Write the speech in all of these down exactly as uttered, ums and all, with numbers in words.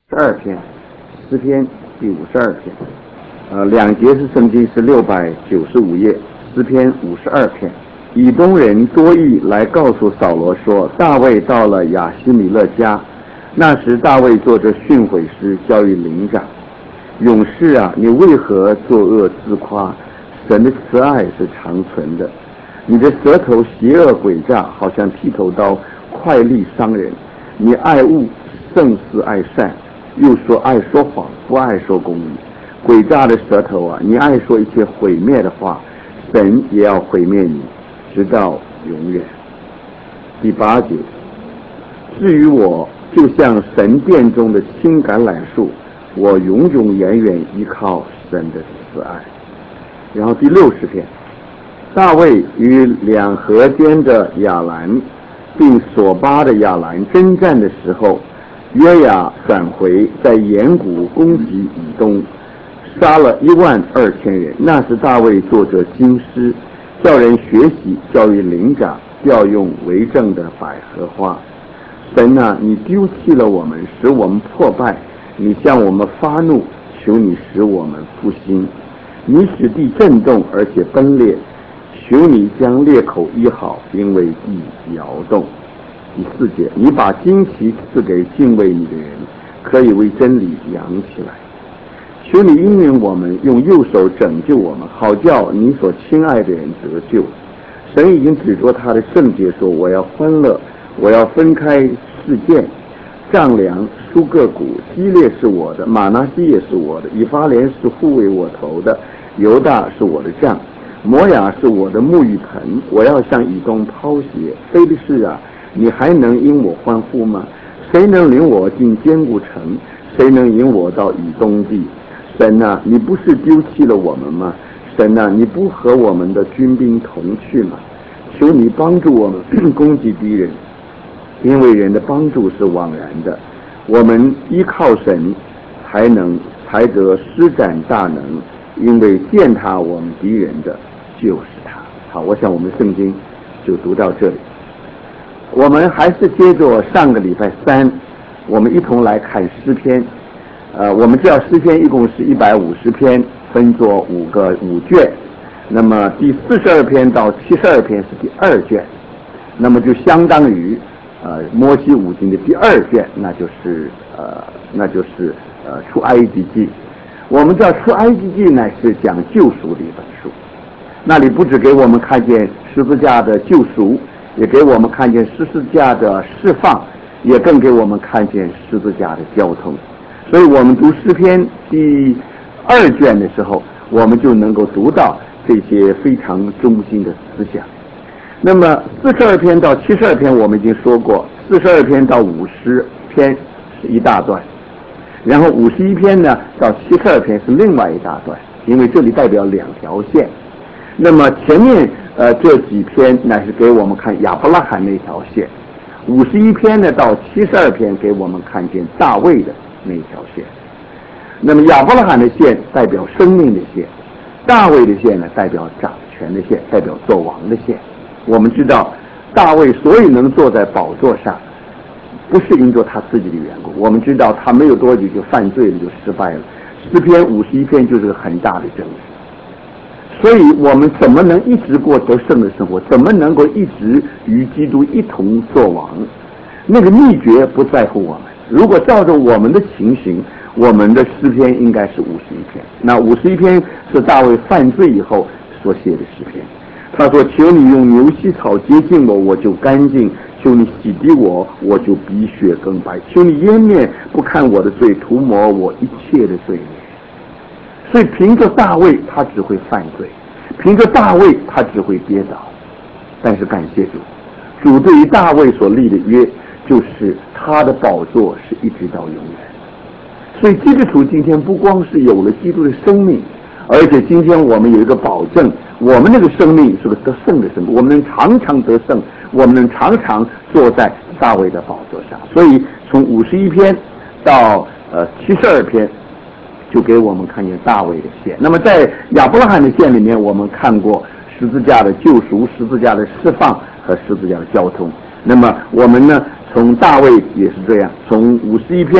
十二篇，诗篇第五十二篇，呃，两节是圣经是六百九十五页，诗篇五十二篇。以东人多益来告诉扫罗说，大卫到了亚希米勒家，那时大卫做着训诲师，教育灵长。勇士啊，你为何作恶自夸？神的慈爱是长存的。你的舌头邪恶诡诈，好像剃头刀，快利伤人。你爱恶胜似爱善，又说爱说谎，不爱说公义。诡诈的舌头啊，你爱说一切毁灭的话，神也要毁灭你，直到永远。第八节，至于我，就像神殿中的青橄榄树，我永永远远依靠神的慈爱。然后第六十篇，大卫与两河间的亚兰并索巴的亚兰征战的时候，约雅转回，在岩谷攻击以东，杀了一万二千人。那时大卫作着经师，叫人学习，教育灵长，调用为政的百合花。神啊，你丢弃了我们，使我们破败，你向我们发怒，求你使我们复兴。你使地震动而且崩裂，求你将裂口医好，因为地摇动。第四节，你把旌旗赐给敬畏你的人，可以为真理扬起来。求你应允我们，用右手拯救我们，好叫你所亲爱的人得救。神已经指着他的圣洁说，我要欢乐，我要分开事件，丈量疏个谷。基列是我的，马拿西也是我的，以法莲是护卫我头的，犹大是我的杖，摩亚是我的沐浴盆。我要向以东抛鞋。非利士啊，你还能因我欢呼吗？谁能领我进坚固城？谁能引我到以东地？神啊，你不是丢弃了我们吗？神啊，你不和我们的军兵同去吗？求你帮助我们攻击敌人，因为人的帮助是枉然的。我们依靠神，才能才得施展大能，因为践踏我们敌人的就是他。好，我想我们圣经就读到这里。我们还是接着上个礼拜三，我们一同来看诗篇。呃，我们知道诗篇一共是一百五十篇，分作五个五卷。那么第四十二篇到七十二篇是第二卷，那么就相当于呃摩西五经的第二卷，那就是呃那就是呃出埃及记。我们知道出埃及记呢是讲救赎的一本书，那里不只给我们看见十字架的救赎，也给我们看见十字架的释放，也更给我们看见十字架的交通。所以我们读诗篇第二卷的时候，我们就能够读到这些非常中心的思想。那么四十二篇到七十二篇我们已经说过，四十二篇到五十篇是一大段，然后五十一篇呢到七十二篇是另外一大段，因为这里代表两条线。那么前面呃这几篇乃是给我们看亚伯拉罕那条线，五十一篇呢到七十二篇给我们看见大卫的那条线。那么亚伯拉罕的线代表生命的线，大卫的线呢代表掌权的线，代表做王的线。我们知道大卫所以能坐在宝座上，不是因着他自己的缘故，我们知道他没有多久就犯罪了，就失败了。诗篇五十一篇就是个很大的争议。所以我们怎么能一直过得胜的生活，怎么能够一直与基督一同作王？那个秘诀不在乎我们。如果照着我们的情形，我们的诗篇应该是五十一篇。那五十一篇是大卫犯罪以后所写的诗篇。他说，求你用牛膝草洁净我，我就干净；求你洗涤我，我就比雪更白；求你掩面不看我的罪，涂抹我一切的罪孽。所以凭着大卫他只会犯罪，凭着大卫他只会跌倒。但是感谢主，主对于大卫所立的约，就是他的宝座是一直到永远。所以基督徒今天不光是有了基督的生命，而且今天我们有一个保证，我们那个生命是个得胜的生命，我们能常常得胜，我们能常常坐在大卫的宝座上。所以从五十一篇到呃七十二篇就给我们看见大卫的线。那么在亚伯拉罕的线里面，我们看过十字架的救赎、十字架的释放和十字架的交通。那么我们呢，从大卫也是这样，从五十一篇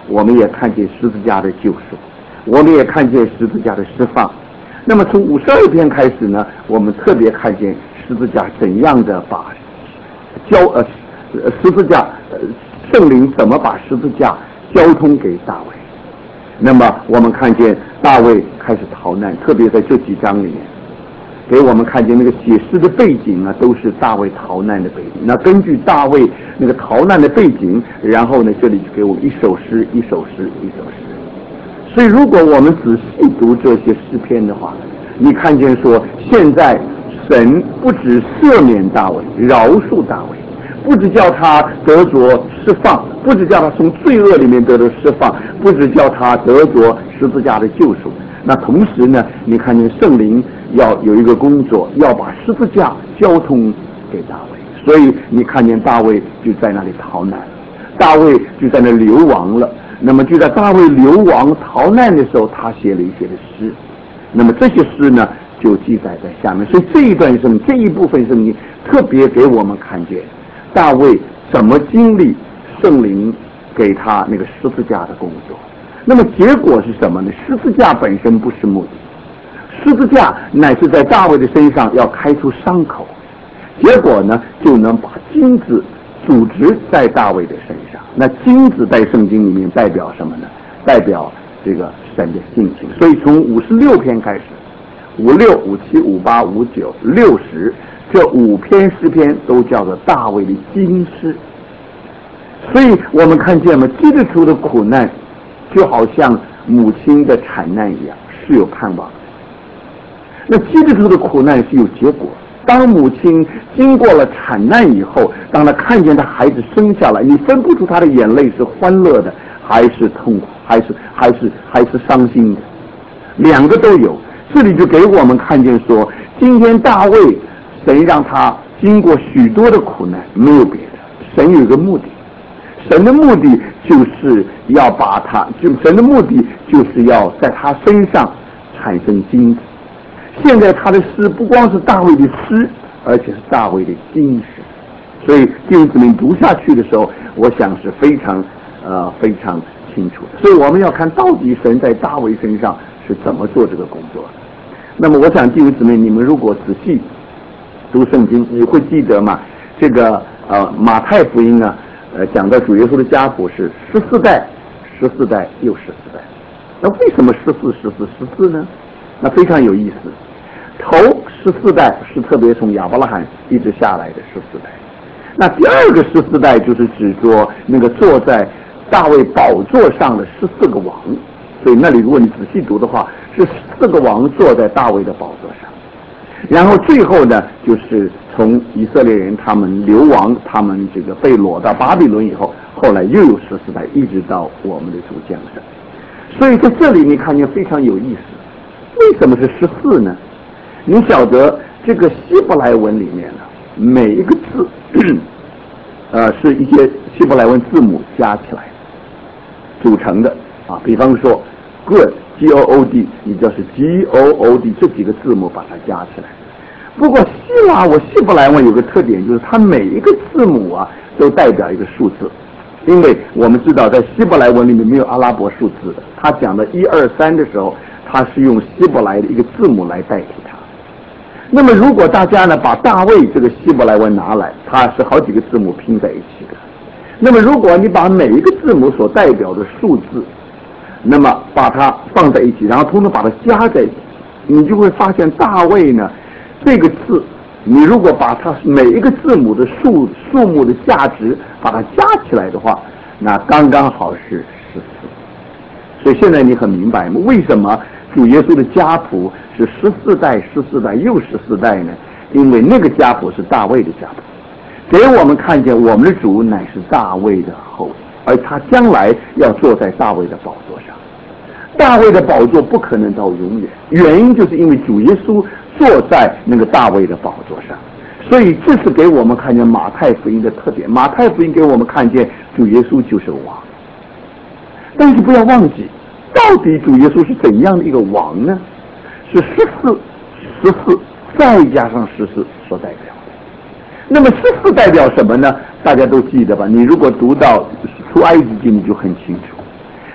我们也看见十字架的救赎，我们也看见十字架的释放。那么从五十二篇开始呢，我们特别看见十字架怎样的把交呃十字架呃圣灵怎么把十字架交通给大卫。那么我们看见大卫开始逃难，特别在这几章里面给我们看见那个写诗的背景呢，都是大卫逃难的背景。那根据大卫那个逃难的背景，然后呢，这里就给我们一首诗一首诗一首诗。所以如果我们仔细读这些诗篇的话，你看见说现在神不只赦免大卫，饶恕大卫，不只叫他得着释放，不只叫他从罪恶里面得着释放，不只叫他得着十字架的救赎。那同时呢，你看见圣灵要有一个工作，要把十字架交通给大卫。所以你看见大卫就在那里逃难，大卫就在那流亡了。那么就在大卫流亡逃难的时候，他写了一些的诗。那么这些诗呢，就记载在下面。所以这一段圣经，这一部分圣经特别给我们看见大卫怎么经历圣灵给他那个十字架的工作。那么结果是什么呢？十字架本身不是目的，十字架乃是在大卫的身上要开出伤口，结果呢就能把金子组织在大卫的身上。那金子在圣经里面代表什么呢？代表这个神的性情。所以从五十六篇开始，五六、五七、五八、五九、六十这五篇诗篇都叫做大卫的金诗。所以我们看见了基督徒的苦难就好像母亲的产难一样，是有盼望的。那基督徒的苦难是有结果。当母亲经过了产难以后，当她看见她孩子生下来，你分不出她的眼泪是欢乐的还是痛苦，还是还是还是伤心的，两个都有。这里就给我们看见说，今天大卫神让他经过许多的苦难，没有别的，神有一个目的。神的目的就是要把他，就神的目的就是要在他身上产生金子。现在他的诗不光是大卫的诗，而且是大卫的金诗。所以弟兄姊妹读下去的时候，我想是非常呃非常清楚的。所以我们要看到底神在大卫身上是怎么做这个工作的。那么我想弟兄姊妹，你们如果仔细读圣经，你会记得吗？这个呃马太福音呢，呃讲到主耶稣的家谱是十四代，十四代又十四代。那为什么十四十四十四呢？那非常有意思。头十四代是特别从亚伯拉罕一直下来的十四代。那第二个十四代就是指着那个坐在大卫宝座上的十四个王。所以那里如果你仔细读的话，是四个王坐在大卫的宝座上。然后最后呢，就是从以色列人他们流亡，他们这个被掳到巴比伦以后，后来又有十四代，一直到我们的主降生。所以在这里你看见非常有意思，为什么是十四呢？你晓得这个希伯来文里面呢，每一个字呃是一些希伯来文字母加起来组成的啊。比方说 good G O O D， 你就是 G O O D 这几个字母把它加起来。不过希腊我希伯来文有个特点，就是它每一个字母啊都代表一个数字。因为我们知道在希伯来文里面没有阿拉伯数字的，他讲的一二三的时候，他是用希伯来的一个字母来代替它。那么如果大家呢把大卫这个希伯来文拿来，它是好几个字母拼在一起的。那么如果你把每一个字母所代表的数字，那么把它放在一起，然后通通把它加在一起，你就会发现大卫呢这个字，你如果把它每一个字母的数数目的价值把它加起来的话，那刚刚好是十四。所以现在你很明白吗？为什么主耶稣的家谱是十四代十四代又十四代呢？因为那个家谱是大卫的家谱，给我们看见我们的主乃是大卫的后裔，而他将来要坐在大卫的宝座上。大卫的宝座不可能到永远，原因就是因为主耶稣坐在那个大卫的宝座上。所以这是给我们看见马太福音的特点。马太福音给我们看见主耶稣就是王，但是不要忘记，到底主耶稣是怎样的一个王呢？是十四十四再加上十四所代表的。那么十四代表什么呢？大家都记得吧？你如果读到出埃及记，你就很清楚。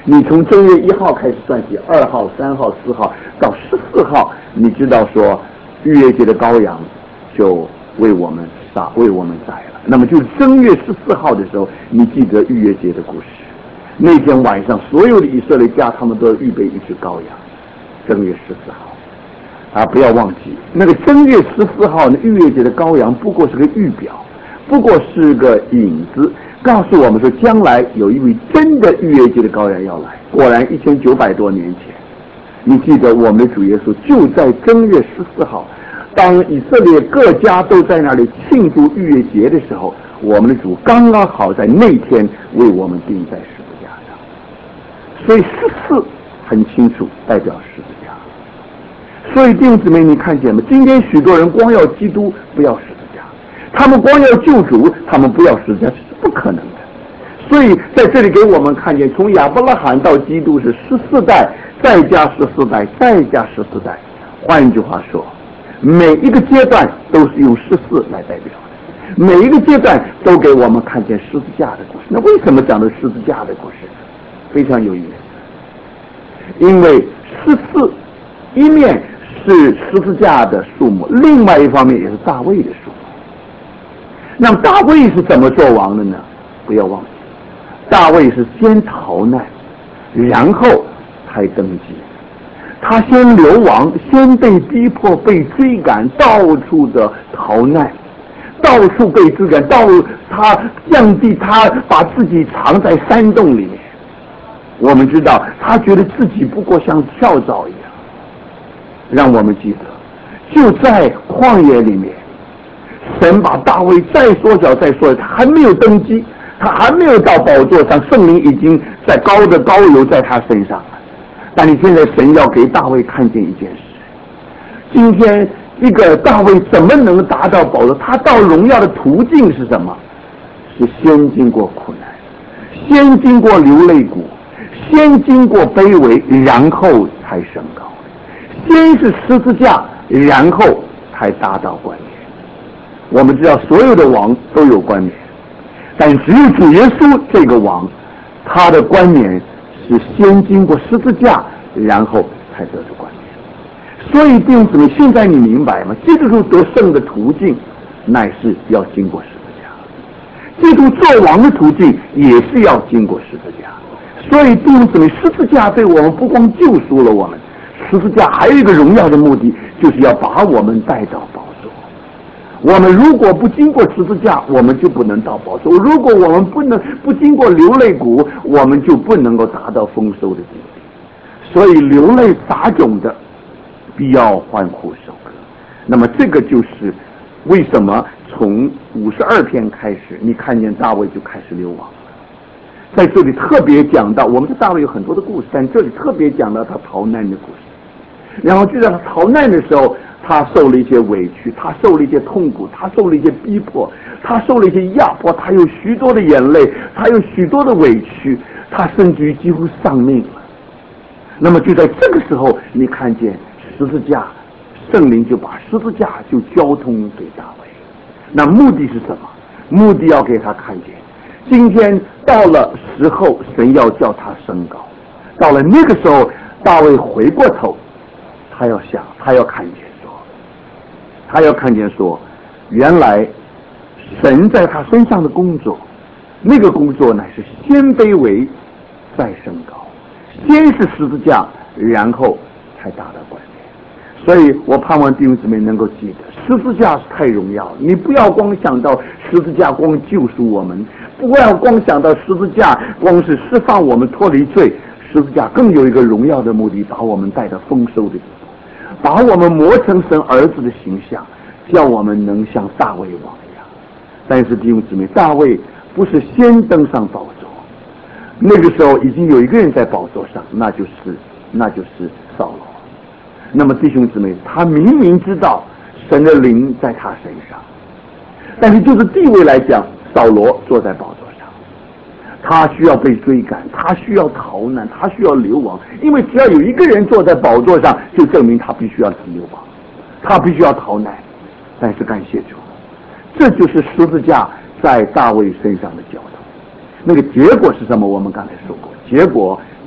你从正月一号开始算起，二号、三号、四号到十四号，你知道说逾越节的羔羊就为我们杀，为我们宰了。那么就是正月十四号的时候，你记得逾越节的故事。那天晚上，所有的以色列家他们都要预备一只羔羊。正月十四号啊，不要忘记那个正月十四号的逾越节的羔羊，不过是个预表，不过是个影子，告诉我们说将来有一位真的逾越节的羔羊要来。果然一千九百多年前，你记得我们的主耶稣就在正月十四号，当以色列各家都在那里庆祝逾越节的时候，我们的主刚刚好在那天为我们钉在十字架上。所以十四很清楚代表十字架。所以弟兄姊妹，你看见吗？今天许多人光要基督，不要十字架，他们光要救主，他们不要十字架，这是不可能的。所以在这里给我们看见，从亚伯拉罕到基督是十四代，再加十四代，再加十四代。换一句话说，每一个阶段都是用十四来代表的，每一个阶段都给我们看见十字架的故事。那为什么讲的十字架的故事？非常有意思，因为十四一面是十字架的数目，另外一方面也是大卫的数目。那么大卫是怎么做王的呢？不要忘记，大卫是先逃难，然后才登基。他先流亡，先被逼迫、被追赶，到处的逃难，到处被追赶，到他降低，他把自己藏在山洞里面。我们知道，他觉得自己不过像跳蚤一样。让我们记得，就在旷野里面，神把大卫再缩小再缩小，他还没有登基，他还没有到宝座上，圣灵已经在高的高油在他身上了。但是现在神要给大卫看见一件事，今天这个大卫怎么能达到宝座？他到荣耀的途径是什么？是先经过苦难，先经过流泪谷，先经过卑微，然后才升高。先是十字架，然后才达到冠冕。我们知道所有的王都有冠冕，但只有主耶稣这个王，他的冠冕是先经过十字架，然后才得到冠冕。所以弟兄姊妹，现在你明白吗？基督徒得胜的途径乃是要经过十字架，基督做王的途径也是要经过十字架。所以弟兄姊妹，十字架对我们不光救赎了我们，十字架还有一个荣耀的目的，就是要把我们带到宝座。我们如果不经过十字架，我们就不能到宝座；如果我们不能不经过流泪谷，我们就不能够达到丰收的境地。所以流泪撒种的，必要欢呼收割。那么这个就是为什么从五十二篇开始，你看见大卫就开始流亡了。在这里特别讲到，我们的大卫有很多的故事，但这里特别讲到他逃难的故事。然后就在他逃难的时候，他受了一些委屈，他受了一些痛苦，他受了一些逼迫，他受了一些压迫，他有许多的眼泪，他有许多的委屈，他甚至于几乎丧命了。那么就在这个时候，你看见十字架，圣灵就把十字架就交通给大卫。那目的是什么？目的要给他看见，今天到了时候，神要叫他升高。到了那个时候，大卫回过头，他要想，他要看见说，他要看见说，原来神在他身上的工作，那个工作乃是先卑微，再升高，先是十字架，然后才达到冠冕。所以我盼望弟兄姊妹能够记得，十字架是太荣耀了。你不要光想到十字架光救赎我们，不要光想到十字架光是释放我们脱离罪，十字架更有一个荣耀的目的，把我们带到丰收的地步，把我们磨成神儿子的形象，叫我们能像大卫王一样。但是弟兄姊妹，大卫不是先登上宝座，那个时候已经有一个人在宝座上，那就是那就是扫罗。那么弟兄姊妹，他明明知道神的灵在他身上，但是就是地位来讲，扫罗坐在宝座上，他需要被追赶，他需要逃难，他需要流亡，因为只要有一个人坐在宝座上，就证明他必须要流亡，他必须要逃难。但是感谢主，这就是十字架在大卫身上的交通。那个结果是什么？我们刚才说过，结果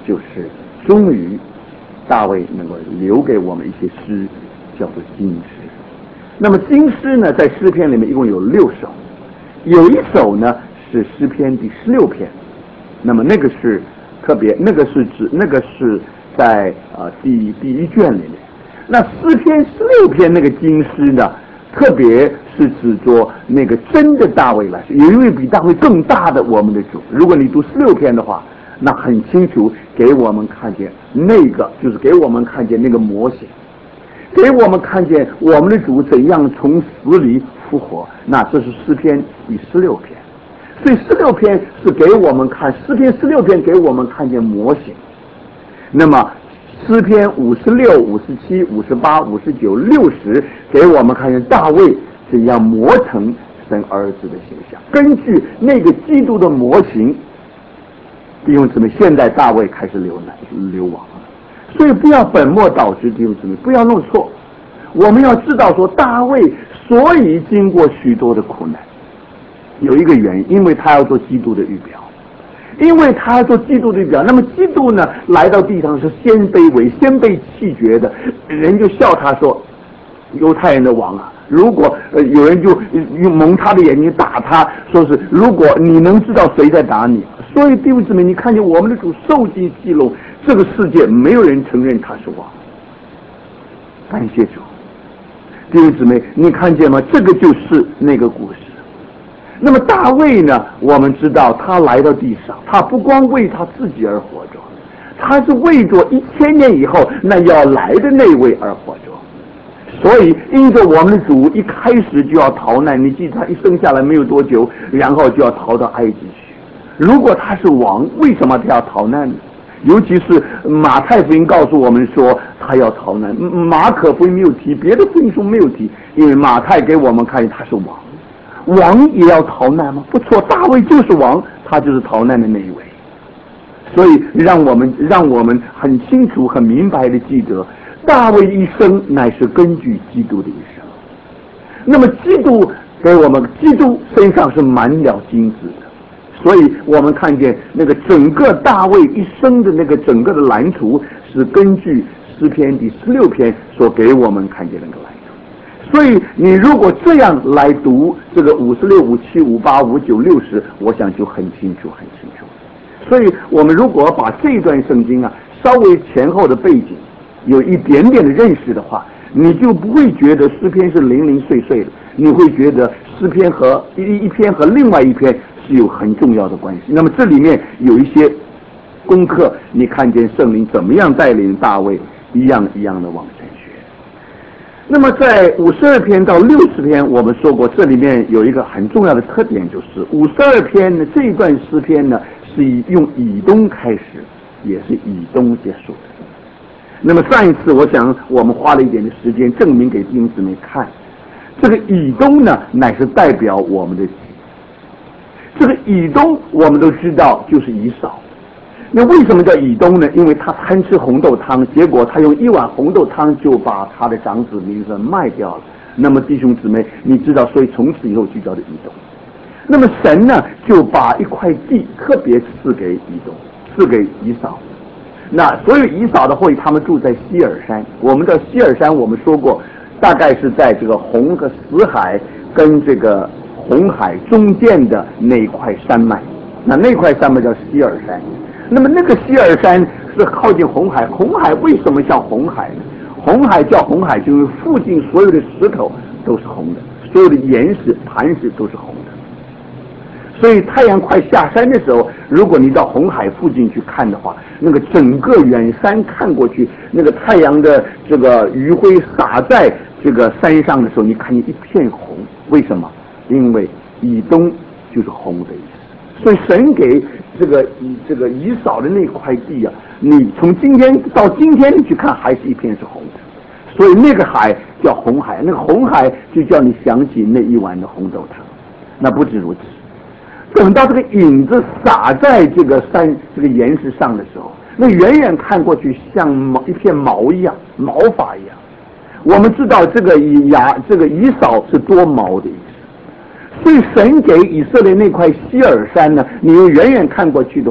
就是终于大卫能够留给我们一些诗，叫做金诗。那么金诗呢，在诗篇里面一共有六首，有一首呢是诗篇第十六篇，那么那个是特别，那个是指那个是在呃第第一卷里面。那诗篇十六篇那个金诗呢，特别是指着那个真的大卫来说，有一位比大卫更大的我们的主。如果你读十六篇的话，那很清楚给我们看见那个，就是给我们看见那个模型，给我们看见我们的主怎样从死里复活。那这是诗篇第十六篇，所以十六篇是给我们看，诗篇十六篇给我们看见模型。那么诗篇五十六、五十七、五十八、五十九、六十给我们看见大卫怎样磨成神儿子的形象。根据那个基督的模型，弟兄姊妹，现在大卫开始流难流亡了。所以不要本末倒置，弟兄姊妹，不要弄错。我们要知道说，大卫所以经过许多的苦难，有一个原因，因为他要做基督的预表。因为他要做基督的预表，那么基督呢来到地上是先卑微、先被弃绝的，人就笑他说：“犹太人的王啊！”如果、呃、有人就用蒙他的眼睛打他，说是如果你能知道谁在打你。所以弟兄姊妹，你看见我们的主受尽戏弄，这个世界没有人承认他是王。感谢主，弟兄姊妹，你看见吗？这个就是那个故事。那么大卫呢，我们知道他来到地上，他不光为他自己而活着，他是为着一千年以后那要来的那位而活着。所以因着我们的主一开始就要逃难，你记得他一生下来没有多久，然后就要逃到埃及去。如果他是王，为什么他要逃难呢？尤其是马太福音告诉我们说他要逃难，马可福音没有提，别的福音书没有提，因为马太给我们看见他是王。王也要逃难吗？不错，大卫就是王，他就是逃难的那一位。所以让我们让我们很清楚很明白的记得，大卫一生乃是根据基督的一生。那么基督给我们，基督身上是满了金子的，所以我们看见那个整个大卫一生的那个整个的蓝图是根据诗篇第十六篇所给我们看见的那个蓝图。所以你如果这样来读这个五十六、五七、五八、五九、六十，我想就很清楚很清楚。所以我们如果把这段圣经啊稍微前后的背景有一点点的认识的话，你就不会觉得诗篇是零零碎碎的，你会觉得诗篇和一一篇和另外一篇是有很重要的关系。那么这里面有一些功课，你看见圣灵怎么样带领大卫一样一样的往前学。那么在五十二篇到六十篇，我们说过这里面有一个很重要的特点，就是五十二篇呢这一段诗篇呢是以用以东开始，也是以东结束的。那么上一次我想我们花了一点的时间证明给弟兄姊妹看，这个以东呢乃是代表我们的己。这个以东我们都知道就是以扫。那为什么叫以东呢？因为他贪吃红豆汤，结果他用一碗红豆汤就把他的长子名分卖掉了。那么弟兄姊妹，你知道，所以从此以后就叫做以东。那么神呢就把一块地特别赐给以东，赐给以扫。那所有以扫的后裔他们住在希尔山，我们的希尔山我们说过大概是在这个红和死海跟这个红海中间的那一块山脉，那那块山脉叫希尔山。那么那个希尔山是靠近红海，红海为什么叫红海呢？红海叫红海就是附近所有的石头都是红的，所有的岩石磐石都是红的。所以太阳快下山的时候，如果你到红海附近去看的话，那个整个远山看过去，那个太阳的这个余晖洒在这个山上的时候，你看见一片红。为什么？因为以东就是红的意思。所以神给这个以这个以扫的那块地啊，你从今天到今天你去看，还是一片是红的。所以那个海叫红海，那个红海就叫你想起那一碗的红豆汤。那不止如此，等到这个影子洒在这个山这个岩石上的时候，那远远看过去像毛一片毛一样，毛发一样。我们知道这个以亚这个以扫是多毛的意思，所以神给以色列那块希尔山呢，你远远看过去的话，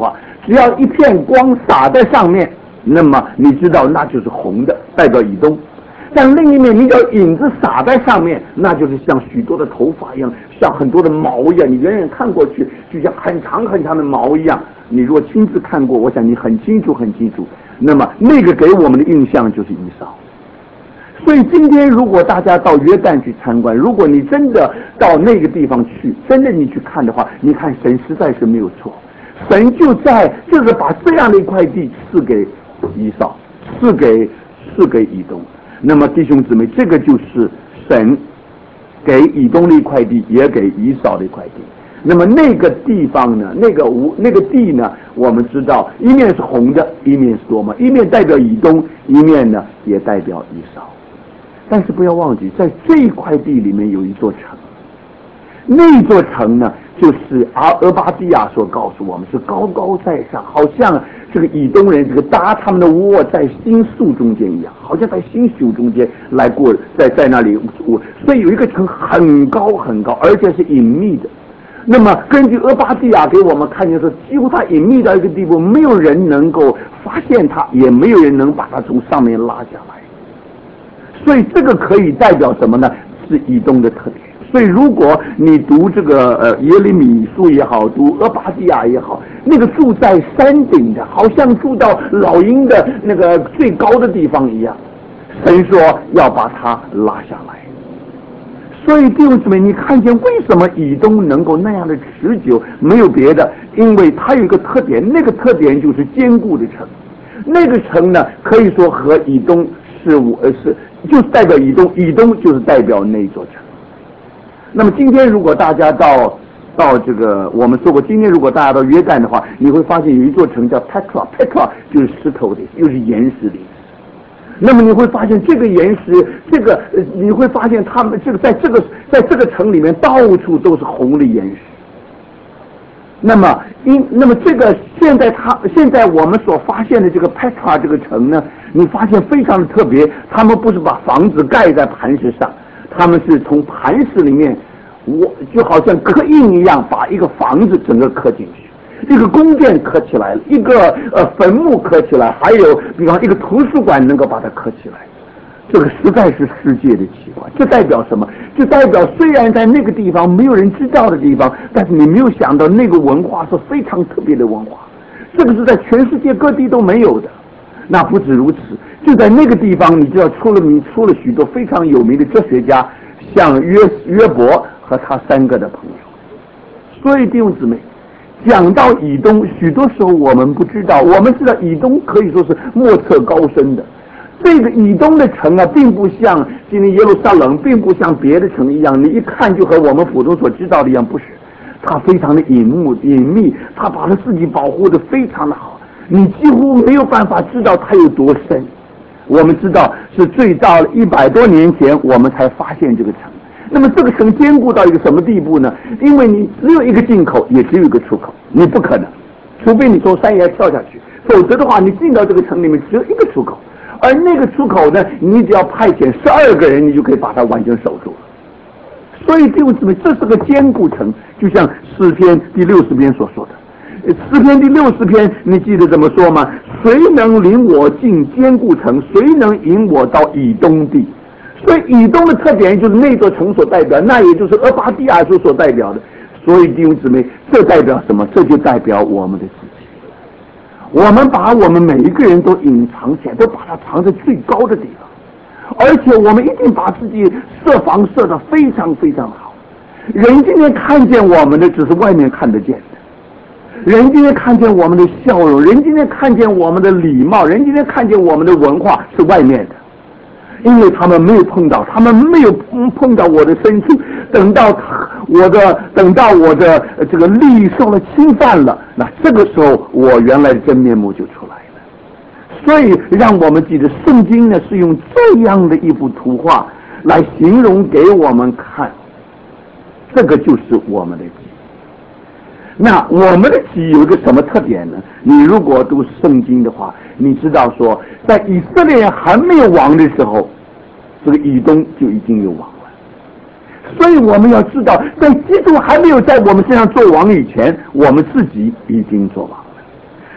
只要一片光洒在上面，那么你知道那就是红的，代表以东。但另一面你只要影子洒在上面，那就是像许多的头发一样，像很多的毛一样，你远远看过去就像很长很长的毛一样。你如果亲自看过，我想你很清楚很清楚，那么那个给我们的印象就是以扫。所以今天如果大家到约旦去参观，如果你真的到那个地方去，真的你去看的话，你看神实在是没有错，神就在就是把这样的一块地赐给以扫，赐给赐给以东。那么弟兄姊妹，这个就是神给以东的一块地，也给以扫的一块地。那么那个地方呢，那个无那个地呢，我们知道一面是红的，一面是多么，一面代表以东，一面呢也代表以扫。但是不要忘记，在这一块地里面有一座城，那座城呢，就是阿俄巴底亚所告诉我们，是高高在上，好像这个以东人这个搭他们的窝在新宿中间一样，好像在新宿中间来过，在在那里住。所以有一个城很高很高，而且是隐秘的。那么根据俄巴底亚给我们看见说，几乎它隐秘到一个地步，没有人能够发现它，也没有人能把它从上面拉下来。所以这个可以代表什么呢？是以东的特点。所以如果你读这个呃耶利米书也好，读俄巴底亚也好，那个住在山顶的，好像住到老鹰的那个最高的地方一样，神说要把它拉下来。所以弟兄姊妹，你看见为什么以东能够那样的持久？没有别的，因为它有一个特点，那个特点就是坚固的城。那个城呢，可以说和以东是我是就是代表以东，以东就是代表那座城。那么今天如果大家到到这个我们说过，今天如果大家到约旦的话，你会发现有一座城叫 Petra，Petra 就是石头的，又是岩石的。那么你会发现这个岩石，这个你会发现他们这个在这个在这个城里面到处都是红的岩石。那么因那么这个现在他现在我们所发现的这个 Petra 这个城呢，你发现非常的特别，他们不是把房子盖在磐石上，他们是从磐石里面，我就好像刻印一样，把一个房子整个刻进去。一个宫殿刻起来了，一个呃坟墓刻起来，还有比方一个图书馆能够把它刻起来，这个实在是世界的奇观。这代表什么？就代表虽然在那个地方没有人知道的地方，但是你没有想到那个文化是非常特别的文化，这个是在全世界各地都没有的。那不止如此，就在那个地方，你知道出了名出了许多非常有名的哲学家，像约约伯和他三个的朋友。所以弟兄姊妹，讲到以东，许多时候我们不知道，我们知道以东可以说是莫测高深的。这个以东的城啊，并不像今天耶路撒冷，并不像别的城一样，你一看就和我们普通所知道的一样，不是。它非常的隐秘，隐秘，它把它自己保护得非常的好，你几乎没有办法知道它有多深。我们知道是最到了一百多年前，我们才发现这个城。那么这个城坚固到一个什么地步呢？因为你只有一个进口，也只有一个出口，你不可能，除非你从山崖跳下去，否则的话，你进到这个城里面只有一个出口，而那个出口呢，你只要派遣十二个人，你就可以把它完全守住了。所以弟兄姊妹，这是个坚固城，就像诗篇第六十篇所说的。诗篇第六十篇，你记得怎么说吗？谁能领我进坚固城？谁能引我到以东地？所以以东的特点就是那座城所代表，那也就是俄巴底亚书所代表的。所以弟兄姊妹，这代表什么？这就代表我们的自己。我们把我们每一个人都隐藏起来，都把它藏在最高的地方，而且我们一定把自己设防设得非常非常好。人今天看见我们的只是外面看得见的，人今天看见我们的笑容，人今天看见我们的礼貌，人今天看见我们的文化是外面的。因为他们没有碰到，他们没有碰到我的深处，等到我的等到我的这个利益受了侵犯了，那这个时候我原来的真面目就出来了。所以让我们记得，圣经呢是用这样的一幅图画来形容给我们看，这个就是我们的记忆。那我们的记忆有一个什么特点呢？你如果读圣经的话，你知道说，在以色列人还没有亡的时候，这个以东就已经有王了。所以我们要知道，在基督还没有在我们身上做王以前，我们自己已经做王了。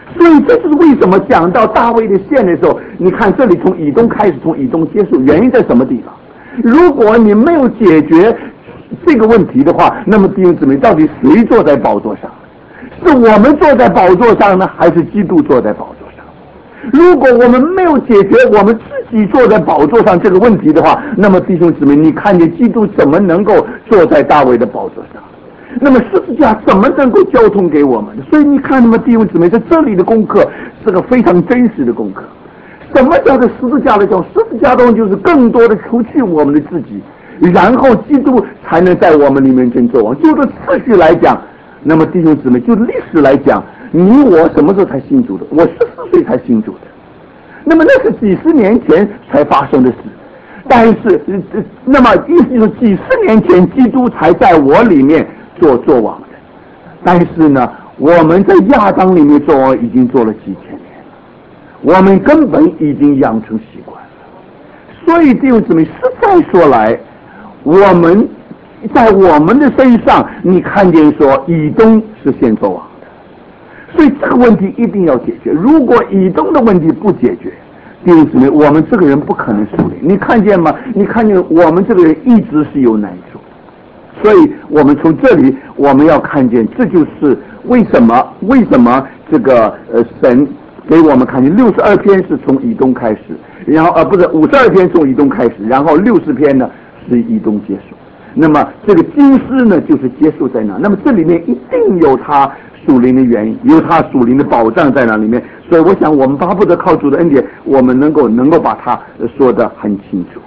所以这就是为什么讲到大卫的县的时候，你看这里从以东开始，从以东结束，原因在什么地方？如果你没有解决这个问题的话，那么弟兄姊妹，到底谁坐在宝座上？是我们坐在宝座上呢，还是基督坐在宝座上？如果我们没有解决我们自己坐在宝座上这个问题的话，那么弟兄姊妹，你看见基督怎么能够坐在大卫的宝座上？那么十字架怎么能够交通给我们？所以你看，那么弟兄姊妹，在这里的功课是个非常真实的功课。什么叫做十字架的叫十字架中，就是更多的除去我们的自己，然后基督才能在我们里面真作王。就这次序来讲，那么弟兄姊妹，就历史来讲，你我什么时候才信主的？我十四岁才信主的，那么那是几十年前才发生的事。但是，那么意思就是几十年前基督才在我里面做做王的。但是呢，我们在亚当里面做王已经做了几千年了，我们根本已经养成习惯了。所以弟兄姊妹，实在说来，我们在我们的身上，你看见说以东是先做王的，所以这个问题一定要解决。如果以东的问题不解决，弟兄姊妹，我们这个人不可能属灵。你看见吗？你看见我们这个人一直是有难处。所以我们从这里我们要看见，这就是为什么为什么这个呃神给我们看见六十二篇是从以东开始，然后呃不是五十二篇从以东开始，然后六十篇呢是以东结束。那么这个经师呢就是结束在哪？那么这里面一定有他属灵的原因，有他属灵的保障在那里面。所以我想我们巴不得靠主的恩典，我们能够能够把它说得很清楚。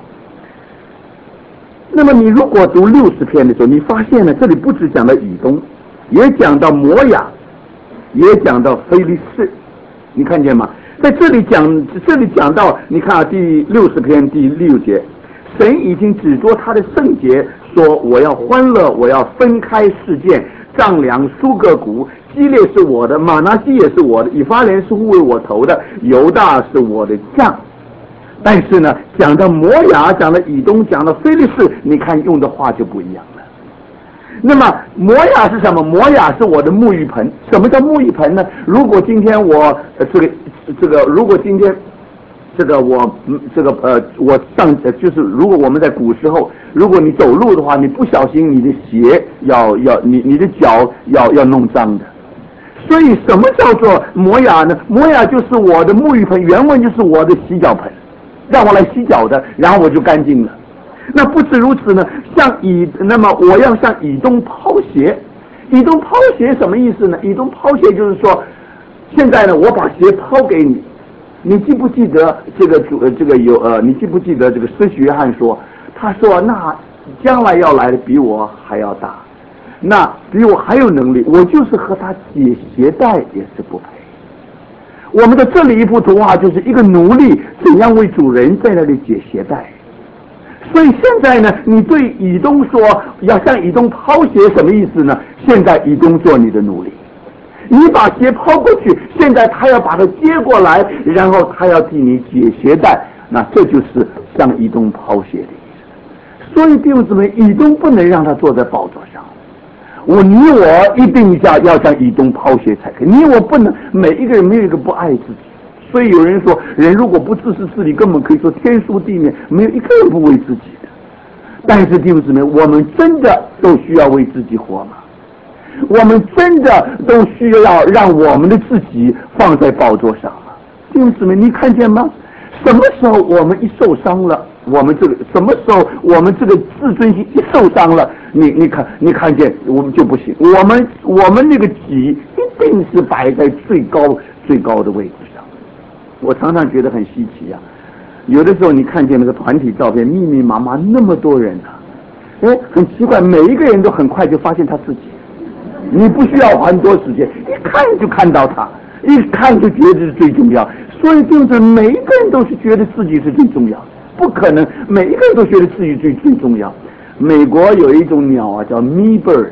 那么你如果读六十篇的时候，你发现呢，这里不只讲到以东，也讲到摩亚，也讲到非利士，你看见吗？在这里讲，这里讲到，你看啊，第六十篇第六节，神已经指着他的圣洁说：“我要欢乐，我要分开事件，丈量苏格谷，基列是我的，马拿西也是我的，以法莲是护卫我头的，犹大是我的将。”但是呢，讲到摩亚，讲到以东，讲到非利士，你看用的话就不一样了。那么摩亚是什么？摩亚是我的沐浴盆。什么叫沐浴盆呢？如果今天我、呃、这个这个，如果今天这个我这个呃我上就是如果我们在古时候，如果你走路的话，你不小心你的鞋要要你你的脚要要弄脏的。所以什么叫做摩亚呢？摩亚就是我的沐浴盆，原文就是我的洗脚盆。让我来洗脚的，然后我就干净了。那不止如此呢，向以那么我要向以东抛鞋。以东抛鞋什么意思呢？以东抛鞋就是说，现在呢，我把鞋抛给你，你记不记得这个主呃这个有呃，你记不记得这个施洗约翰说，他说那将来要来的比我还要大，那比我还有能力，我就是和他解鞋带也是不配。我们的这里一幅图画就是一个奴隶怎样为主人在那里解鞋带。所以现在呢，你对以东说要向以东抛鞋，什么意思呢？现在以东做你的奴隶，你把鞋抛过去，现在他要把它接过来，然后他要替你解鞋带，那这就是向以东抛鞋的意思。所以弟兄姊妹，以东不能让他坐在宝座上。我你我一定要要向以东抛鞋才可以，你我不能每一个人没有一个不爱自己。所以有人说，人如果不自私自利，根本可以说天书地面没有一个人不为自己的。但是弟兄姊妹，我们真的都需要为自己活吗？我们真的都需要让我们的自己放在宝座上吗？弟兄姊妹，你看见吗？什么时候我们一受伤了，我们这个什么时候我们这个自尊心一受伤了，你你看你看见我们就不行，我们我们那个己一定是摆在最高最高的位置上。我常常觉得很稀奇啊，有的时候你看见那个团体照片，密密麻麻那么多人啊，哎，很奇怪，每一个人都很快就发现他自己，你不需要花很多时间，一看就看到他，一看就觉得是最重要。所以就是每一个人都是觉得自己是最重要，不可能每一个人都觉得自己最最重要。美国有一种鸟啊，叫 me bird，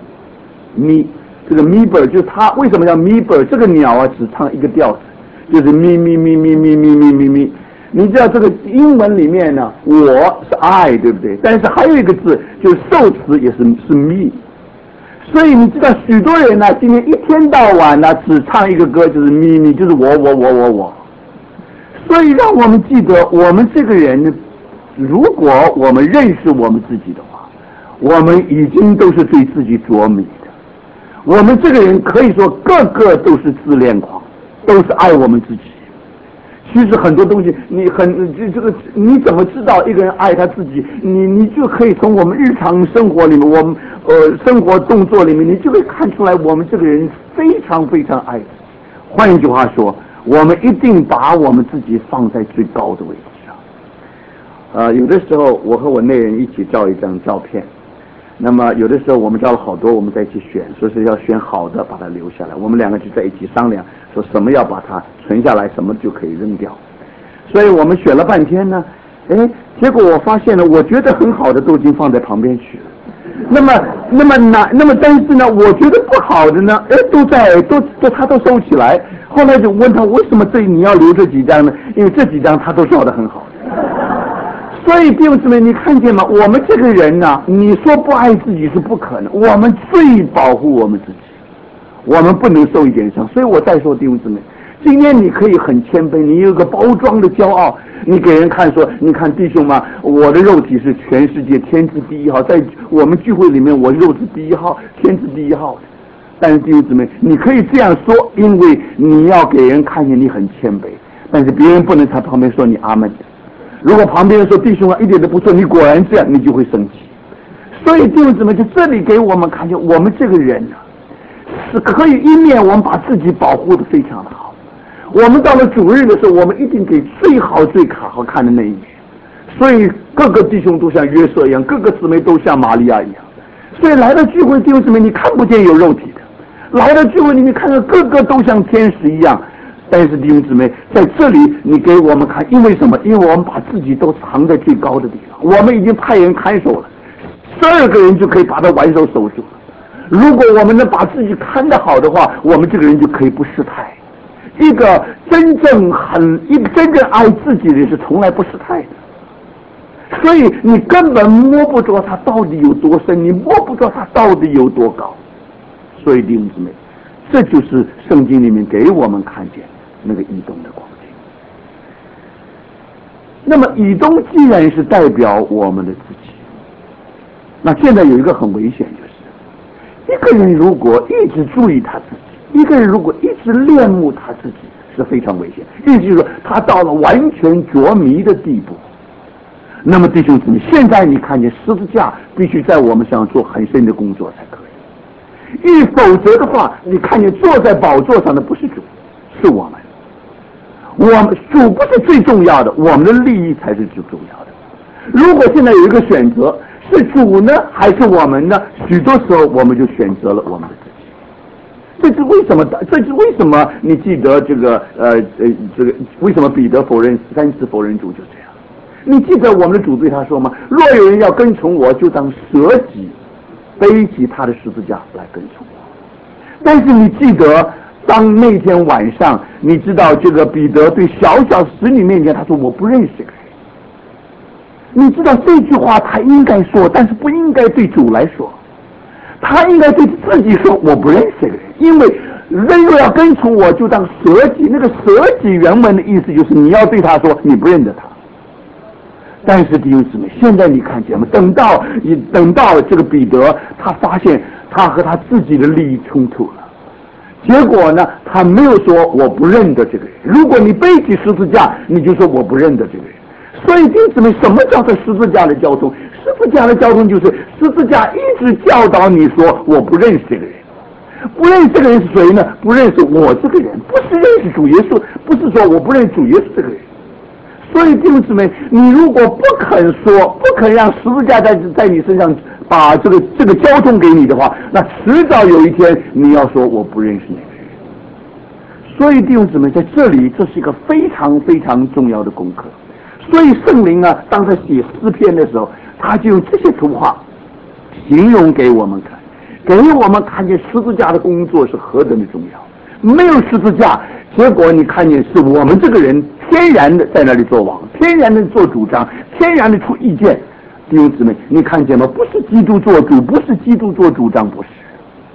me 这个 me bird 就是它为什么叫 me bird？ 这个鸟啊只唱一个调子，就是 me me me me me me me me me。你知道这个英文里面呢，我是 I， 对不对？但是还有一个字就是受词也是是 me。 所以你知道许多人呢、啊，今天一天到晚呢、啊，只唱一个歌，就是你你就是我我我我我。所以让我们记得，我们这个人呢，如果我们认识我们自己的话，我们已经都是对自己着迷的。我们这个人可以说个个都是自恋狂，都是爱我们自己。其实很多东西，你很这这个你怎么知道一个人爱他自己？你你就可以从我们日常生活里面，我们呃生活动作里面，你就会看出来，我们这个人非常非常爱自己。换一句话说，我们一定把我们自己放在最高的位置上。呃，有的时候我和我内人一起照一张照片，那么有的时候我们照了好多，我们在一起选，说是要选好的把它留下来。我们两个就在一起商量，说什么要把它存下来，什么就可以扔掉。所以我们选了半天呢，哎，结果我发现了，我觉得很好的都已经放在旁边去了。那么，那么那那么，但是呢，我觉得不好的呢，哎，都在都都他都收起来。后来就问他为什么这你要留这几张呢？因为这几张他都照得很好。所以弟兄姊妹，你看见吗？我们这个人呢、啊，你说不爱自己是不可能。我们最保护我们自己，我们不能受一点伤。所以我再说弟兄姊妹，今天你可以很谦卑，你有个包装的骄傲，你给人看说，你看弟兄嘛，我的肉体是全世界天之第一号，在我们聚会里面我肉体第一号，天之第一号的。但是弟兄姊妹，你可以这样说，因为你要给人看见你很谦卑，但是别人不能在旁边说你阿门。如果旁边人说弟兄啊一点都不错，你果然这样，你就会生气。所以弟兄姊妹，就这里给我们看见，我们这个人呢、啊，是可以一面我们把自己保护得非常的好，我们到了主日的时候，我们一定给最好最好看的那一面。所以各个弟兄都像约瑟一样，各个姊妹都像玛利亚一样。所以来到聚会弟兄姊妹，你看不见有肉体的，来到聚会里面看到个个都像天使一样。但是弟兄姊妹，在这里你给我们看，因为什么？因为我们把自己都藏在最高的地方，我们已经派人看守了，十二个人就可以把他完手守住了。如果我们能把自己看得好的话，我们这个人就可以不失态。一个真正很一个真正爱自己的人是从来不失态的，所以你根本摸不着他到底有多深，你摸不着他到底有多高。所以弟兄姊妹，这就是圣经里面给我们看见那个以东的光景。那么以东既然是代表我们的自己，那现在有一个很危险，就是一个人如果一直注意他自己，一个人如果一直恋慕他自己，是非常危险。意思就是说，他到了完全着迷的地步。那么弟兄姊妹，现在你看见十字架必须在我们身上做很深的工作才可以，因为否则的话，你看见坐在宝座上的不是主，是我们。我们主不是最重要的，我们的利益才是最重要的。如果现在有一个选择，是主呢还是我们呢？许多时候我们就选择了我们的自己。这是为什么？这是为什么？你记得这个呃呃这个为什么彼得否认三次否认主就这样？你记得我们的主对他说吗？若有人要跟从我，就当舍己，背起他的十字架来跟从我。但是你记得，当那天晚上，你知道这个彼得对小小使女面前，他说我不认识这个人。你知道这句话他应该说，但是不应该对主来说。他应该对自己说我不认识这个人，因为人若要跟从我，就当舍己。那个舍己原文的意思就是你要对他说你不认得他。但是弟兄姊妹，现在你看见吗？等到你等到这个彼得，他发现他和他自己的利益冲突了。结果呢，他没有说我不认得这个人。如果你背起十字架，你就说我不认得这个人。所以弟兄姊妹，什么叫做十字架的交通？十字架的交通就是十字架一直教导你说我不认识这个人。不认识这个人是谁呢？不认识我这个人，不是认识主耶稣，不是说我不认识主耶稣这个人。所以弟兄姊妹，你如果不肯说，不肯让十字架在在你身上把这个这个交通给你的话，那迟早有一天你要说我不认识那个人。所以弟兄姊妹，在这里这是一个非常非常重要的功课。所以圣灵啊，当他写诗篇的时候，他就用这些图画形容给我们看，给我们看见十字架的工作是何等的重要。没有十字架，结果你看见是我们这个人天然的在那里做王，天然的做主张，天然的出意见。弟兄姊妹，你看见吗？不是基督做主，不是基督做主张，不是。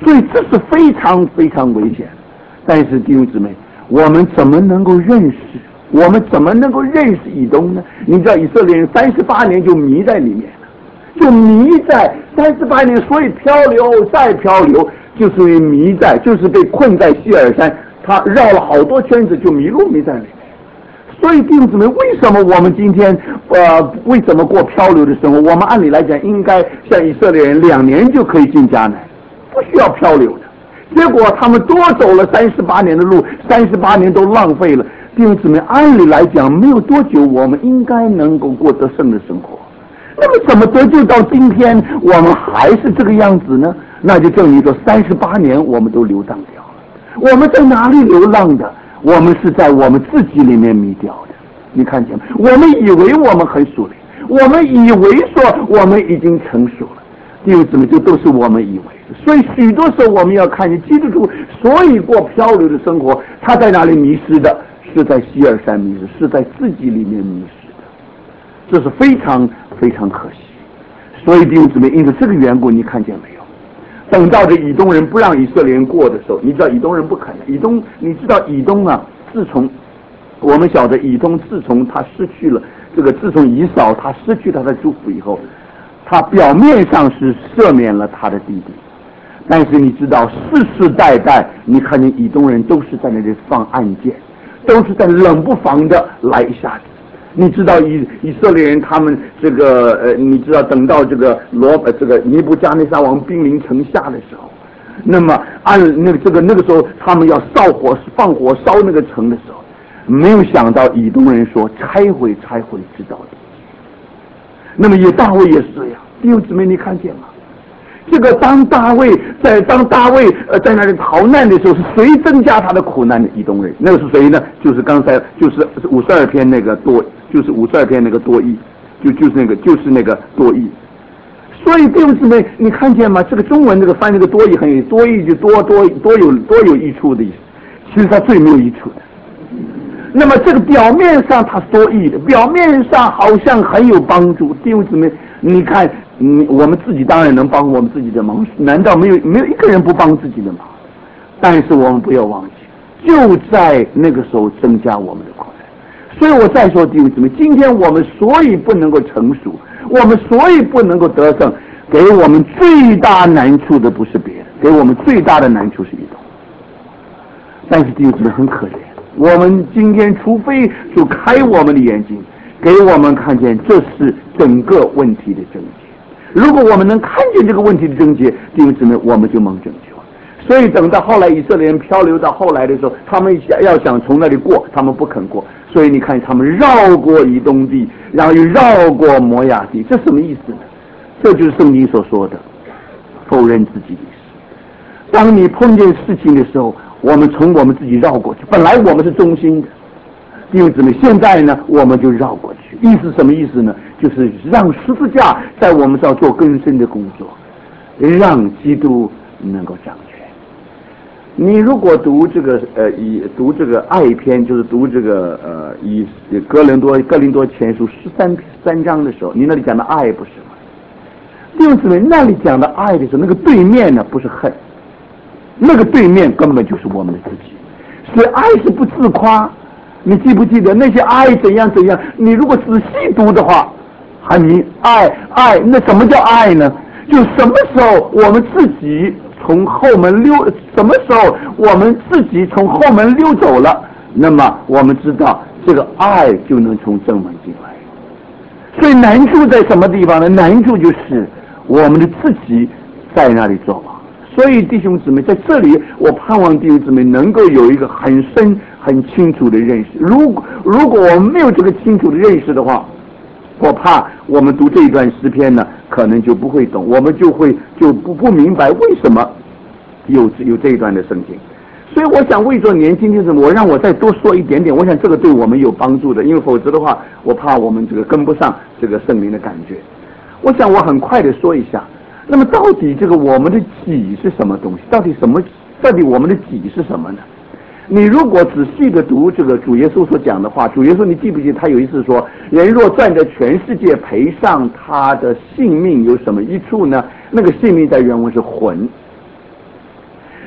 所以这是非常非常危险。但是弟兄姊妹，我们怎么能够认识？我们怎么能够认识以东呢？你知道以色列人三十八年就迷在里面了，就迷在三十八年，所以漂流再漂流，就是因为迷在，就是被困在希尔山，他绕了好多圈子就迷路迷在里面。所以弟兄姊妹，为什么我们今天呃为什么过漂流的生活？我们按理来讲应该像以色列人两年就可以进迦南，不需要漂流的。结果他们多走了三十八年的路，三十八年都浪费了。弟兄姊妹，按理来讲没有多久我们应该能够过得胜的生活，那么怎么得救到今天我们还是这个样子呢？那就证明说三十八年我们都流浪掉了。我们在哪里流浪的？我们是在我们自己里面迷掉的。你看见吗？我们以为我们很属灵，我们以为说我们已经成熟了，弟兄姊妹，这都是我们以为的。所以许多时候我们要看见基督徒所以过漂流的生活，他在哪里迷失的？是在希尔山迷失，是在自己里面迷失的，这是非常非常可惜。所以弟兄姊妹，因为这个缘故，你看见没有？等到这以东人不让以色列人过的时候，你知道以东人不肯。以东，你知道以东啊，自从我们晓得以东自从他失去了这个，自从以扫他失去他的祝福以后，他表面上是赦免了他的弟弟，但是你知道世世代代，你看见以东人都是在那里放暗箭，都是在冷不防的来一下子。你知道以以色列人他们这个呃，你知道等到这个罗呃这个尼布加内撒王兵临城下的时候，那么按那个这个那个时候他们要烧火放火烧那个城的时候，没有想到以东人说拆毁拆毁直到底。那么也大卫也是这样，弟兄姊妹你看见吗？这个当大卫在当大卫呃在那里逃难的时候，是谁增加他的苦难的？以东人。那个是谁呢？就是刚才就是五十二篇那个多，就是五十二篇那个多义，就就是那个就是那个多义。所以弟兄姊妹，你看见吗？这个中文这个翻那个多义很有多义，就多多多有多有益处的意思，其实它最没有益处的。那么这个表面上它是多义的，表面上好像很有帮助。弟兄姊妹，你看。嗯，我们自己当然能帮我们自己的忙，难道没有没有一个人不帮自己的忙？但是我们不要忘记，就在那个时候增加我们的苦难。所以我再说弟兄姊妹，今天我们所以不能够成熟，我们所以不能够得胜，给我们最大难处的不是别人，给我们最大的难处是一种。但是弟兄姊妹很可怜，我们今天除非就开我们的眼睛，给我们看见这是整个问题的症结。如果我们能看见这个问题的症结，弟兄姊妹，我们就蒙拯救。所以等到后来以色列人漂流到后来的时候，他们要想从那里过，他们不肯过。所以你看，他们绕过以东地，然后又绕过摩亚地，这什么意思呢？这就是圣经所说的否认自己的事。当你碰见事情的时候，我们从我们自己绕过去，本来我们是忠心的，弟兄姊妹，现在呢我们就绕过去。意思什么意思呢？就是让十字架在我们上做更深的工作，让基督能够掌权。你如果读这个呃以读这个爱篇，就是读这个呃以哥林多哥林多前书十三三章的时候，你那里讲的爱不是吗？弟兄姊妹，那里讲的爱的时候，那个对面呢不是恨，那个对面根本就是我们的自己。所以爱是不自夸。你记不记得那些爱怎样怎样？你如果仔细读的话，还明爱爱，那什么叫爱呢？就什么时候我们自己从后门溜，什么时候我们自己从后门溜走了，那么我们知道这个爱就能从正门进来。所以难处在什么地方呢？难处就是我们的自己在那里做王。所以弟兄姊妹，在这里我盼望弟兄姊妹能够有一个很深很清楚的认识。如果如果我们没有这个清楚的认识的话，我怕我们读这一段诗篇呢，可能就不会懂，我们就会就不不明白为什么有有这一段的圣经。所以我想为做年轻弟兄，我让我再多说一点点，我想这个对我们有帮助的，因为否则的话，我怕我们这个跟不上这个圣灵的感觉。我想我很快的说一下。那么到底这个我们的己是什么东西？到底什么？到底我们的己是什么呢？你如果仔细的读这个主耶稣所讲的话，主耶稣你记不记得他有一次说，人若赚得全世界赔上他的性命有什么益处呢？那个性命在原文是魂。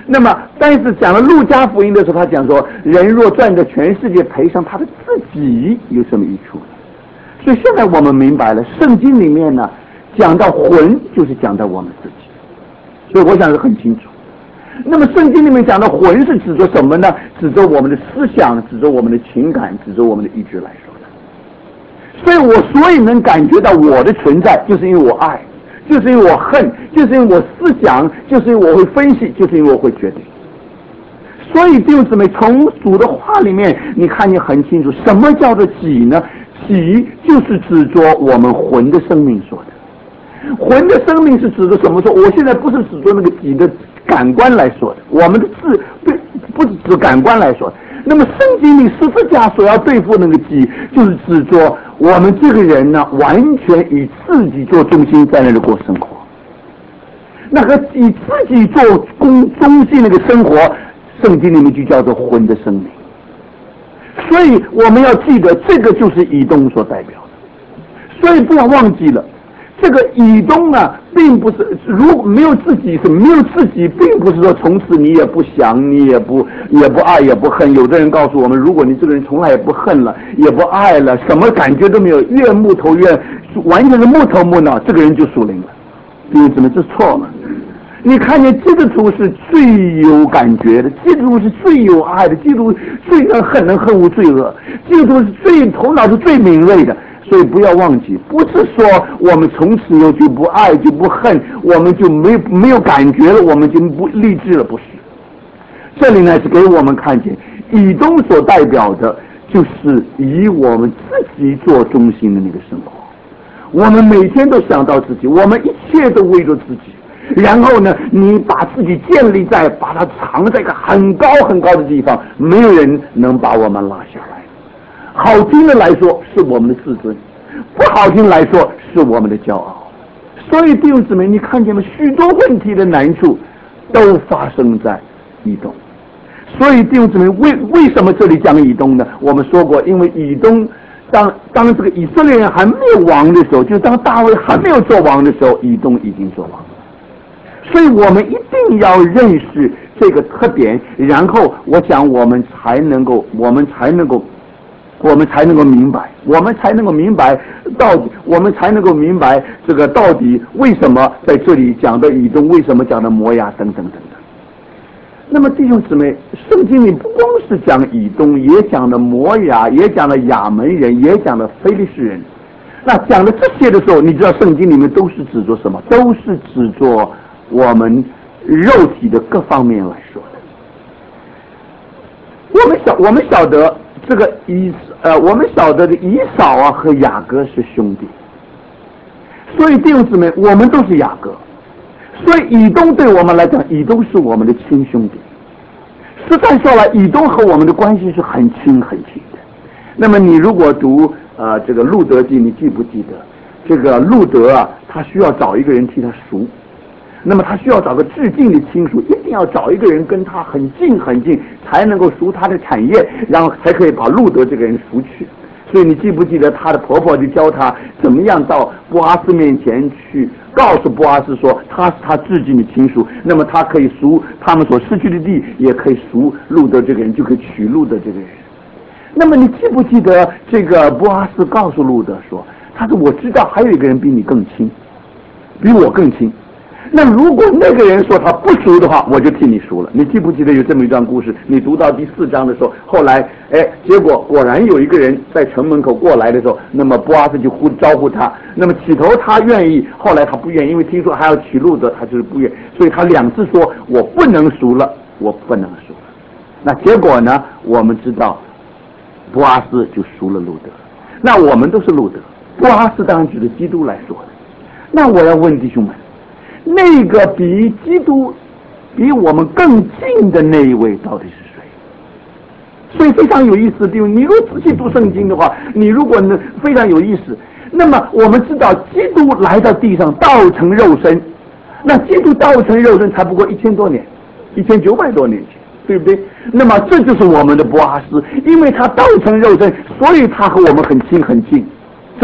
那么，但是讲了路加福音的时候，他讲说，人若赚得全世界，赔上他的自己，有什么益处呢？所以现在我们明白了，圣经里面呢，讲到魂，就是讲到我们自己，所以我想是很清楚。那么圣经里面讲的魂是指着什么呢？指着我们的思想，指着我们的情感，指着我们的意志来说的。所以我所以能感觉到我的存在，就是因为我爱，就是因为我恨，就是因为我思想，就是因为我会分析，就是因为我会决定。所以弟兄姊妹，从主的话里面，你看见很清楚，什么叫做己呢？己就是指着我们魂的生命说的。魂的生命是指着什么说？我现在不是指着那个己的感官来说的，我们的字不不是指感官来说的。那么圣经里十字架所要对付那个己，就是指着我们这个人呢，完全以自己做中心在那里过生活。那个以自己做中中心那个生活，圣经里面就叫做魂的生命。所以我们要记得，这个就是以东所代表的。所以不要忘记了，这个以东呢，并不是如果没有自己，是没有自己，并不是说从此你也不想，你也不也不爱，也不恨。有的人告诉我们，如果你这个人从来也不恨了，也不爱了，什么感觉都没有，越木头越完全是木头木脑，这个人就属灵了。弟兄姊妹，这错了。你看见基督徒是最有感觉的，基督徒是最有爱的，基督徒最能恨能恨无罪恶，基督徒是最头脑是最敏锐的。所以不要忘记，不是说我们从此以后就不爱就不恨，我们就没没有感觉了，我们就不励志了，不是。这里呢是给我们看见以东所代表的就是以我们自己做中心的那个生活。我们每天都想到自己，我们一切都为着自己，然后呢你把自己建立在把它藏在一个很高很高的地方，没有人能把我们拉下来。好听的来说是我们的自尊，不好听来说是我们的骄傲。所以弟兄姊妹，你看见吗？许多问题的难处都发生在以东。所以弟兄姊妹，为为什么这里讲以东呢？我们说过，因为以东当当这个以色列人还没有王的时候，就当大卫还没有做王的时候，以东已经做王了。所以我们一定要认识这个特点，然后我想我们才能够，我们才能够。我们才能够明白，我们才能够明白到底，我们才能够明白这个到底为什么在这里讲的以东，为什么讲的摩押等等等等。那么弟兄姊妹，圣经里不光是讲以东，也讲了摩押，也讲了亚门人，也讲了非利士人。那讲了这些的时候，你知道圣经里面都是指着什么？都是指着我们肉体的各方面来说的。我们晓我们晓得。这个以呃，我们晓得的以扫啊和雅各是兄弟，所以弟兄姊妹，我们都是雅各，所以以东对我们来讲，以东是我们的亲兄弟。实在说来，以东和我们的关系是很亲很亲的。那么你如果读呃这个路德记，你记不记得这个路德啊，他需要找一个人替他赎。那么他需要找个至近的亲属，一定要找一个人跟他很近很近，才能够赎他的产业，然后才可以把路德这个人赎去。所以你记不记得她的婆婆就教她怎么样到波阿斯面前去，告诉波阿斯说他是他至近的亲属，那么他可以赎他们所失去的地，也可以赎路德这个人，就可以娶路德这个人。那么你记不记得这个波阿斯告诉路德说，他说我知道还有一个人比你更亲，比我更亲。那如果那个人说他不赎的话，我就替你赎了。你记不记得有这么一段故事？你读到第四章的时候，后来哎，结果果然有一个人在城门口过来的时候，那么波阿斯就呼招呼他。那么起头他愿意，后来他不愿意，因为听说还要娶路德，他就是不愿意，所以他两次说我不能赎了，我不能赎了。那结果呢？我们知道，波阿斯就赎了路德。那我们都是路德，波阿斯当然举着基督来说的。那我要问弟兄们，那个比基督比我们更近的那一位到底是谁？所以非常有意思，弟兄，你如果仔细读圣经的话，你如果呢非常有意思，那么我们知道基督来到地上道成肉身，那基督道成肉身才不过一千多年，一千九百多年前，对不对？那么这就是我们的波阿斯，因为他道成肉身，所以他和我们很亲很近。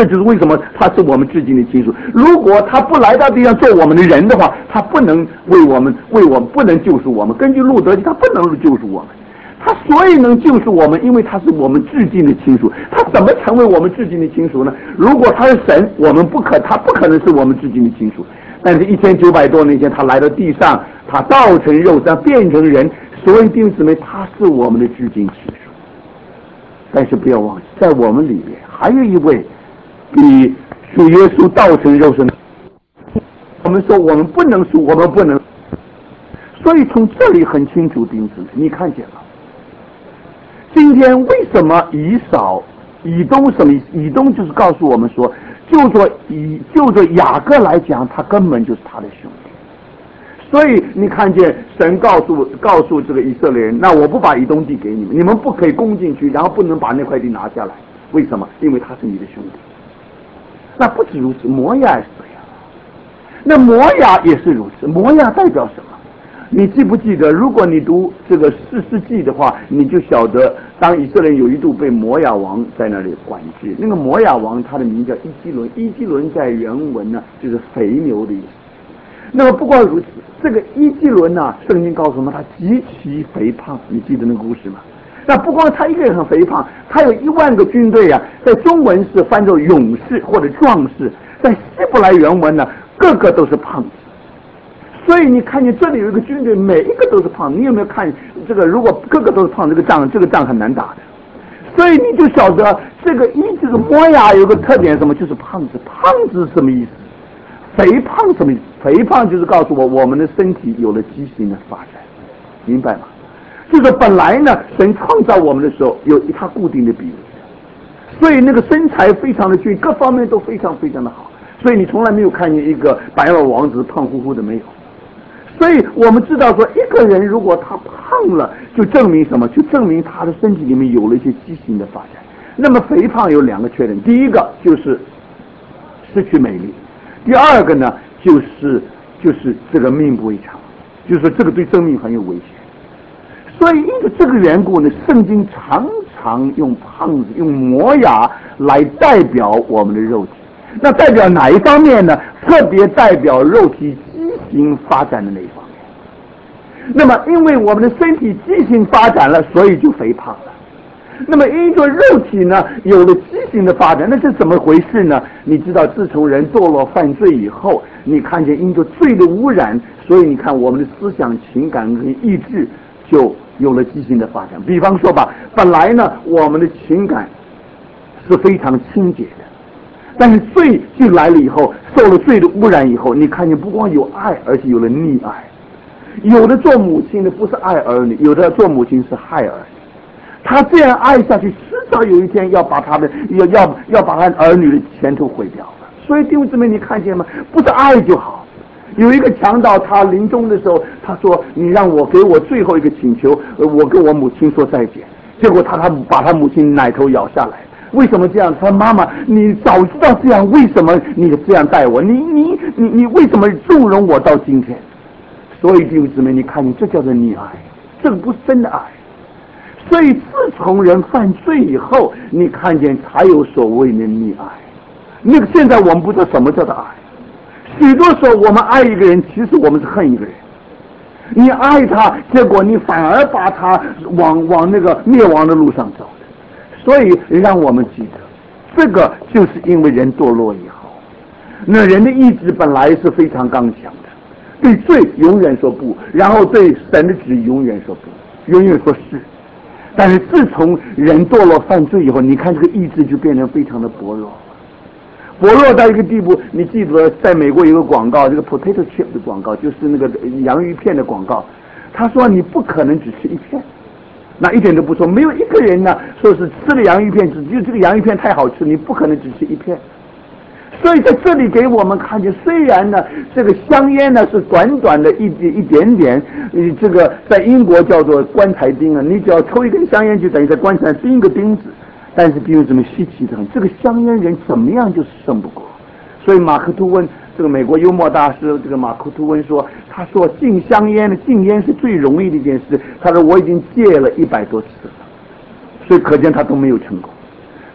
这就是为什么他是我们至亲的亲属。如果他不来到地上做我们的人的话，他不能为我们为我们不能救赎我们。根据路德记，他不能救赎我们。他所以能救赎我们，因为他是我们至亲的亲属。他怎么成为我们至亲的亲属呢？如果他是神，我们不可，他不可能是我们至亲的亲属。但是，一千九百多年前，他来到地上，他道成肉身，变成人，所以弟兄姊妹，他是我们的至亲亲属。但是不要忘记，在我们里面还有一位比属耶稣道成肉身。我们说我们不能属，我们不能。所以从这里很清楚，弟兄姊妹，你看见了。今天为什么以扫、以东什么意思？以东就是告诉我们说，就做以就做雅各来讲，他根本就是他的兄弟。所以你看见神告诉告诉这个以色列人，那我不把以东地给你们，你们不可以攻进去，然后不能把那块地拿下来。为什么？因为他是你的兄弟。那不止如此，摩亚也是这样。那摩亚也是如此。摩亚代表什么？你记不记得，如果你读这个士师记的话，你就晓得，当以色列有一度被摩亚王在那里管制，那个摩亚王他的名叫伊基伦，伊基伦在原文呢就是肥牛的意思。那么不光如此，这个伊基伦呢，圣经告诉我们他极其肥胖，你记得那个故事吗？那不光他一个人很肥胖，他有一万个军队啊，在中文是翻作勇士或者壮士，在希伯来原文呢，个个都是胖子。所以你看见这里有一个军队，每一个都是胖。你有没有看这个？如果个个都是胖，这个仗这个仗很难打的。所以你就晓得这个一这个摩亚有个特点，什么？就是胖子。胖子是什么意思？肥胖什么意思？肥胖就是告诉我，我们的身体有了畸形的发展，明白吗？就是本来呢，神创造我们的时候有一它固定的比例，所以那个身材非常的均，各方面都非常非常的好。所以你从来没有看见一个白马王子胖乎乎的，没有。所以我们知道说，一个人如果他胖了，就证明什么？就证明他的身体里面有了一些畸形的发展。那么肥胖有两个缺点，第一个就是失去美丽，第二个呢就是就是这个命不为长，就是说这个对生命很有危险。所以因为这个缘故呢，圣经常常用胖子、用摩亚来代表我们的肉体。那代表哪一方面呢？特别代表肉体畸形发展的那一方面。那么因为我们的身体畸形发展了，所以就肥胖了。那么因着肉体呢有了畸形的发展，那是怎么回事呢？你知道，自从人堕落犯罪以后，你看见因着罪的污染，所以你看我们的思想、情感跟意志就有了畸形的发展。比方说吧，本来呢我们的情感是非常清洁的，但是罪进来了以后，受了罪的污染以后，你看见不光有爱，而且有了溺爱。有的做母亲的不是爱儿女，有的做母亲是害儿女。他这样爱下去，迟早有一天要把他的要要要把他儿女的前途毁掉了。所以弟兄姊妹，你看见吗？不是爱就好。有一个强盗，他临终的时候，他说：“你让我给我最后一个请求，我跟我母亲说再见。”结果他他把他母亲奶头咬下来。为什么这样？他说：“妈妈，你早知道这样，为什么你这样待我？你你你你为什么纵容我到今天？”所以弟兄姊妹，你看见这叫做溺爱，这个不是真的爱。所以自从人犯罪以后，你看见才有所谓的溺爱。那个现在我们不知道什么叫做爱。许多时候我们爱一个人，其实我们是恨一个人。你爱他，结果你反而把他往往那个灭亡的路上走。所以让我们记得，这个就是因为人堕落以后，那人的意志本来是非常刚强的，对罪永远说不，然后对神的旨意永远说不，永远说是。但是自从人堕落犯罪以后，你看这个意志就变得非常的薄弱，薄弱到一个地步。你记得在美国有个广告，这个 potato chip 的广告，就是那个洋芋片的广告，他说你不可能只吃一片。那一点都不错，没有一个人呢说是吃了洋芋片，只就这个洋芋片太好吃，你不可能只吃一片。所以在这里给我们看见，虽然呢这个香烟呢是短短的一一点点，你这个在英国叫做棺材钉啊，你只要抽一根香烟就等于在棺材上钉一个钉子。但是弟兄姊妹稀奇的很，这个香烟人怎么样就是胜不过。所以马克吐温，这个美国幽默大师，这个马克吐温说，他说禁香烟的禁烟是最容易的一件事。他说我已经戒了一百多次了，所以可见他都没有成功。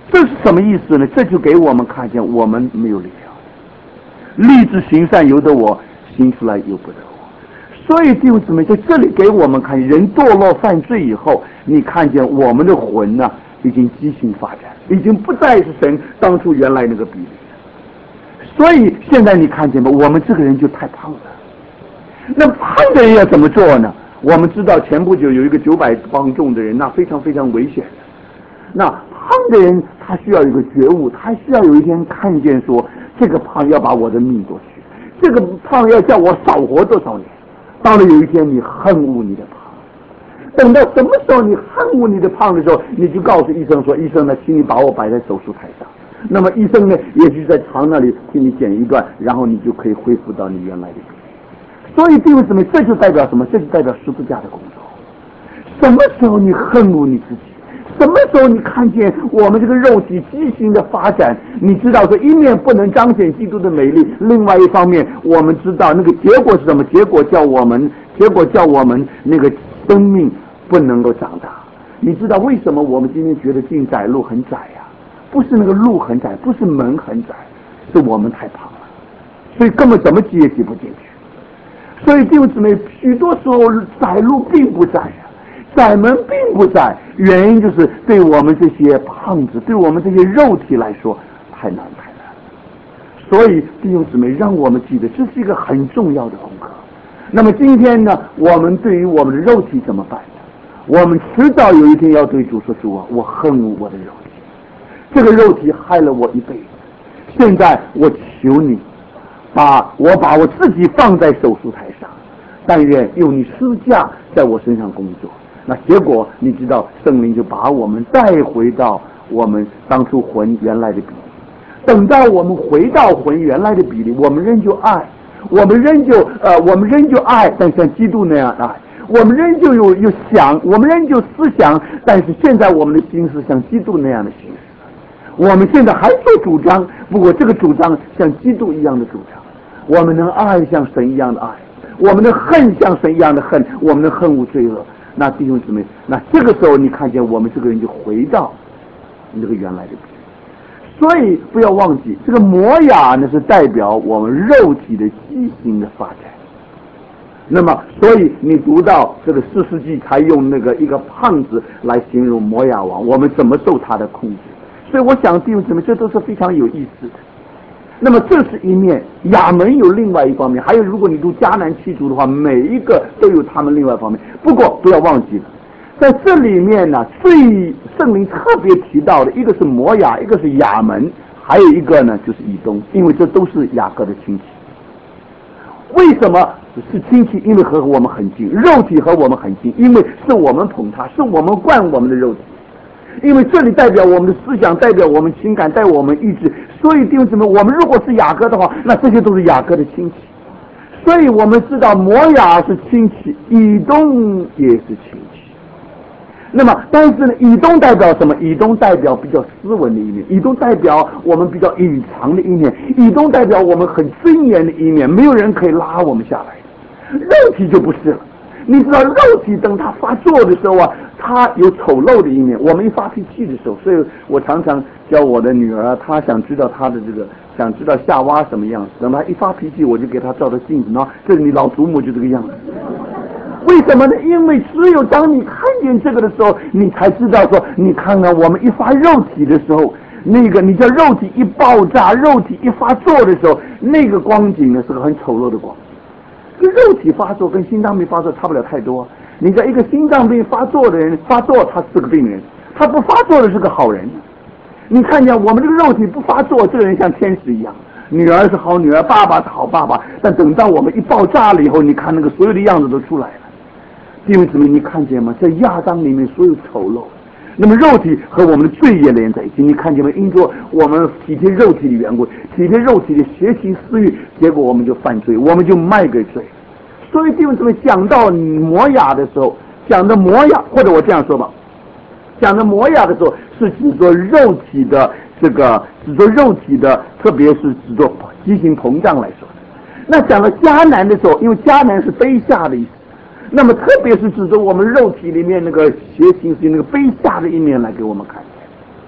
这是什么意思呢？这就给我们看见我们没有力量，立志行善由得我，行出来由不得我。所以弟兄姊妹，在这里给我们看，人堕落犯罪以后，你看见我们的魂呢、啊，已经畸形发展，已经不再是神当初原来那个比例。所以现在你看见吗？我们这个人就太胖了。那胖的人要怎么做呢？我们知道前不久有一个九百磅重的人，那非常非常危险的。那胖的人他需要有一个觉悟，他需要有一天看见说，这个胖要把我的命夺去，这个胖要叫我少活多少年。到了有一天你恨恶你的胖，等到什么时候你恨恶你的胖的时候，你就告诉医生说，医生呢，请你把我摆在手术台上。那么医生呢，也许在床那里替你剪一段，然后你就可以恢复到你原来的比例。所以弟兄姊妹，这就代表什么？这就代表十字架的工作。什么时候你恨恶你自己？什么时候你看见我们这个肉体畸形的发展？你知道说，一面不能彰显基督的美丽，另外一方面我们知道那个结果是什么？结果叫我们，结果叫我们那个生命不能够长大。你知道为什么我们今天觉得进窄路很窄呀、啊？不是那个路很窄，不是门很窄，是我们太胖了，所以根本怎么挤也挤不进去。所以弟兄姊妹，许多时候窄路并不窄呀、啊。窄门并不窄，原因就是对我们这些胖子，对我们这些肉体来说太难太难了。所以弟兄姊妹，让我们记得这是一个很重要的功课。那么今天呢，我们对于我们的肉体怎么办呢？我们迟早有一天要对主说，主啊，我恨恶我的肉体，这个肉体害了我一辈子，现在我求你把我把我自己放在手术台上，但愿用你施架在我身上工作。那结果你知道，圣灵就把我们带回到我们当初魂原来的比例。等到我们回到魂原来的比例，我们仍旧爱，我们仍旧呃，我们仍旧爱，但像基督那样爱。我们仍旧有有想，我们仍旧思想，但是现在我们的心是像基督那样的心思。我们现在还做主张，不过这个主张像基督一样的主张。我们能爱像神一样的爱，我们能恨像神一样的恨，我们能恨恶罪恶。那弟兄姊妹，那这个时候你看见我们这个人就回到你这个原来的比例。所以不要忘记，这个摩亚呢是代表我们肉体的畸形的发展。那么所以你读到这个四世纪才用那个一个胖子来形容摩亚王，我们怎么受他的控制。所以我想弟兄姊妹，这都是非常有意思的。那么这是一面，亚门有另外一方面，还有如果你读迦南七族的话，每一个都有他们另外一方面。不过不要忘记了，在这里面呢，最圣灵特别提到的一个是摩亚，一个是亚门，还有一个呢就是以东，因为这都是雅各的亲戚。为什么是亲戚？因为和我们很近，肉体和我们很近，因为是我们捧他，是我们惯我们的肉体。因为这里代表我们的思想，代表我们情感，代表我们意志。所以弟兄姊妹，我们如果是雅各的话，那这些都是雅各的亲戚。所以我们知道摩亚是亲戚，以东也是亲戚。那么但是呢，以东代表什么？以东代表比较斯文的一面，以东代表我们比较隐藏的一面，以东代表我们很尊严的一面，没有人可以拉我们下来。肉体就不是了。你知道肉体等他发作的时候啊，他有丑陋的一面。我们一发脾气的时候，所以我常常教我的女儿，她想知道她的这个，想知道夏娃什么样子。等她一发脾气，我就给她照着镜子，然后这是你老祖母就这个样子。为什么呢？因为只有当你看见这个的时候，你才知道说，你看看我们一发肉体的时候，那个你叫肉体一爆炸，肉体一发作的时候，那个光景呢是个很丑陋的光景。这肉体发作跟心脏病发作差不了太多。你在一个心脏病发作的人发作，他是个病人；他不发作的是个好人。你看见我们这个肉体不发作，这个人像天使一样，女儿是好女儿，爸爸是好爸爸。但等到我们一爆炸了以后，你看那个所有的样子都出来了。弟兄姊妹，你看见吗？在亚当里面所有丑陋，那么肉体和我们的罪也连在一起。你看见吗？因着我们体贴肉体的缘故，体贴肉体的邪情私欲，结果我们就犯罪，我们就卖给罪。所以弟兄姊妹，讲到摩亚的时候，讲的摩亚，或者我这样说吧，讲的摩亚的时候，是指着肉体的这个，指着肉体的，特别是指着畸形膨胀来说的。那讲到迦南的时候，因为迦南是卑下的意思，那么特别是指着我们肉体里面那个邪情是那个卑下的一面来给我们看见。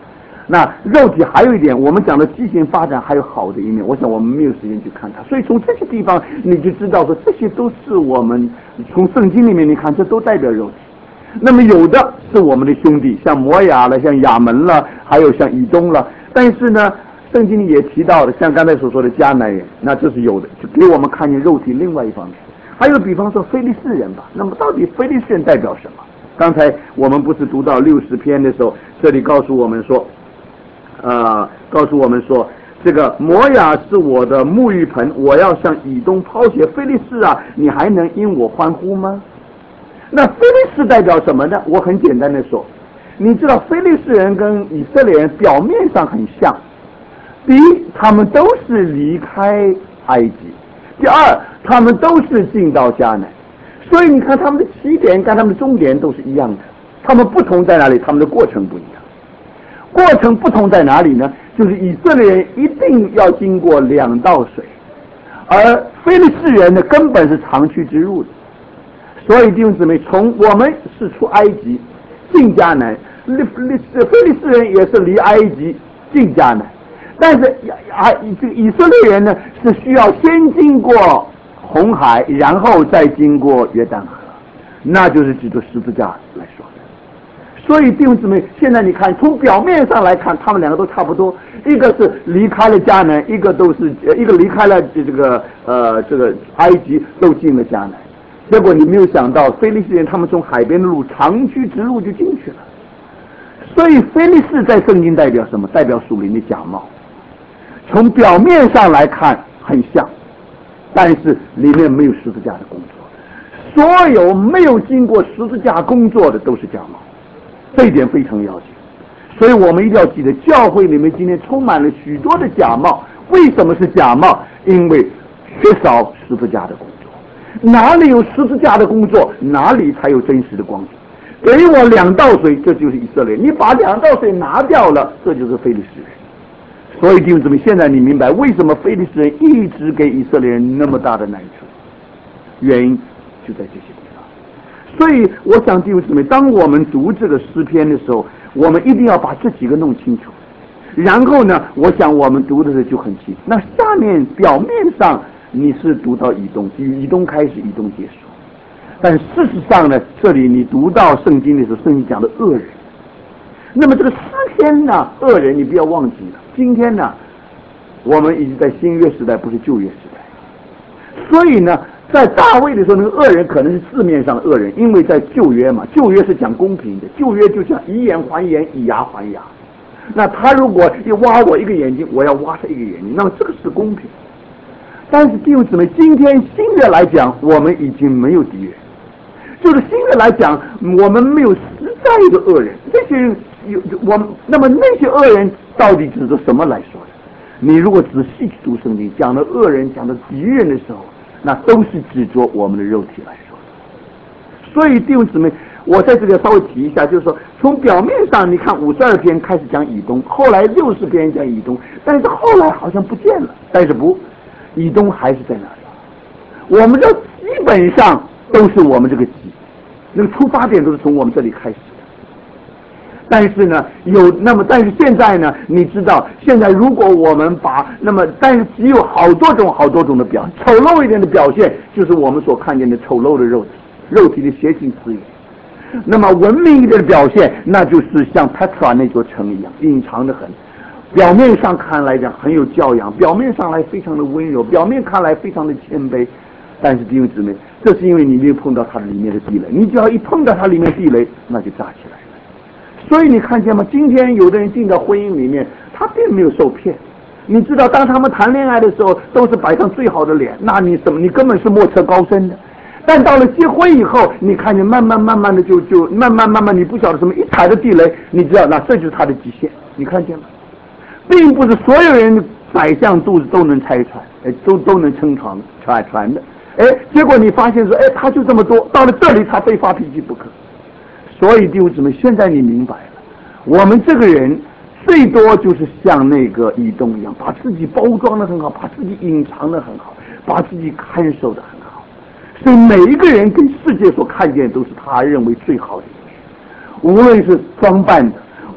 那肉体还有一点，我们讲的畸形发展还有好的一面，我想我们没有时间去看它。所以从这些地方你就知道说，这些都是我们从圣经里面你看，这都代表肉体。那么有的是我们的兄弟，像摩亚了，像亚门了，还有像以东了。但是呢，圣经里也提到的，像刚才所说的迦南人，那这是有的，就给我们看见肉体另外一方面。还有比方说非利士人吧，那么到底非利士人代表什么？刚才我们不是读到六十篇的时候，这里告诉我们说，呃，告诉我们说，这个摩亚是我的沐浴盆，我要向以东抛鞋。非利士啊，你还能因我欢呼吗？那非利士代表什么呢？我很简单的说，你知道非利士人跟以色列人表面上很像，第一，他们都是离开埃及；第二，他们都是进到迦南。所以你看他们的起点跟他们的终点都是一样的，他们不同在哪里？他们的过程不一样。过程不同在哪里呢？就是以色列人一定要经过两道水，而非利士人呢根本是长驱直入的。所以弟兄姊妹，从我们是出埃及进迦南，非利士人也是离埃及进迦南，但是啊，这个以色列人呢是需要先经过红海，然后再经过约旦河，那就是指着十字架来说的。所以弟兄姊妹，现在你看，从表面上来看，他们两个都差不多，一个是离开了迦南，一个都是一个离开了这个呃这个埃及，都进了迦南。结果你没有想到，非利士人他们从海边的路长驱直入就进去了。所以非利士在圣经代表什么？代表属灵的假冒。从表面上来看很像，但是里面没有十字架的工作。所有没有经过十字架工作的都是假冒，这一点非常要紧。所以我们一定要记得，教会里面今天充满了许多的假冒。为什么是假冒？因为缺少十字架的工作。哪里有十字架的工作，哪里才有真实的光景。给我两道水，这就是以色列。你把两道水拿掉了，这就是非利士人。所以弟兄姊妹，现在你明白为什么非利士人一直给以色列人那么大的难处，原因就在这些地方。所以我想弟兄姊妹，当我们读这个诗篇的时候，我们一定要把这几个弄清楚。然后呢，我想我们读的时候就很清楚。那下面表面上你是读到以东，以东开始，以东结束。但事实上呢，这里你读到圣经的时候，圣经讲的恶人。那么这个诗篇呢，恶人你不要忘记了。今天呢，我们已经在新约时代，不是旧约时代。所以呢，在大卫的时候，那个恶人可能是字面上的恶人，因为在旧约嘛，旧约是讲公平的，旧约就讲以眼还眼，以牙还牙。那他如果要挖我一个眼睛，我要挖他一个眼睛，那么这个是公平。但是弟兄姊妹，今天新约来讲，我们已经没有敌人。就是新约来讲，我们没有实在的恶人。这些人有我们，那么那些恶人到底指着什么来说的？你如果仔细去读圣经，讲的恶人，讲的敌人的时候，那都是指着我们的肉体来说的。所以弟兄姊妹，我在这里稍微提一下，就是说，从表面上你看五十二篇开始讲以东，后来六十篇讲以东，但是后来好像不见了。但是不，以东还是在那里。我们这基本上都是我们这个基，那个出发点都是从我们这里开始的。但是呢，有那么，但是现在呢，你知道，现在如果我们把那么，但是只有好多种好多种的表现，丑陋一点的表现，就是我们所看见的丑陋的肉体，肉体的邪情私欲。那么文明一点的表现，那就是像 Petra 那座城一样，隐藏的很。表面上看来讲很有教养，表面上来非常的温柔，表面看来非常的谦卑。但是弟兄姊妹，这是因为你没有碰到它里面的地雷，你只要一碰到它里面地雷，那就炸起来了。所以你看见吗？今天有的人进到婚姻里面，他并没有受骗。你知道，当他们谈恋爱的时候，都是摆上最好的脸，那你什么？你根本是莫测高深的。但到了结婚以后，你看见慢慢慢慢的就就慢慢慢慢，你不晓得什么一踩的地雷，你知道，那这就是他的极限。你看见吗？并不是所有人宰相肚子都能拆穿，哎，都都能撑床传传的。哎，结果你发现说，哎，他就这么多，到了这里他非发脾气不可。所以弟兄姊妹，现在你明白了，我们这个人最多就是像那个以东一样，把自己包装的很好，把自己隐藏的很好，把自己看守的很好。所以每一个人跟世界所看见都是他认为最好的一面，无论是装扮的，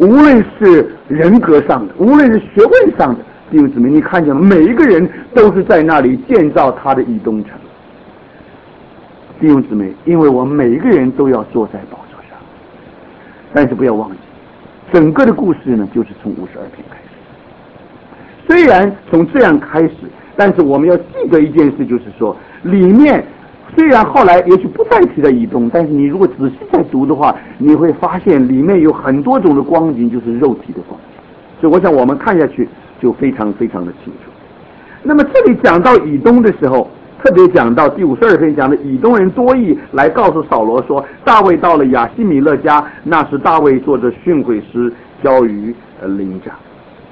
无论是人格上的，无论是学问上的，弟兄姊妹，你看见吗？每一个人都是在那里建造他的以东城。弟兄姊妹，因为我们每一个人都要坐在宝座上，但是不要忘记，整个的故事呢，就是从五十二篇开始。虽然从这样开始，但是我们要记得一件事，就是说里面虽然后来也许不再提到以东，但是你如果仔细再读的话，你会发现里面有很多种的光景，就是肉体的光景。所以我想我们看下去就非常非常的清楚。那么这里讲到以东的时候，特别讲到第五十二篇讲的以东人多益来告诉扫罗说，大卫到了亚希米勒家，那时大卫做着训诲师，交于呃灵长。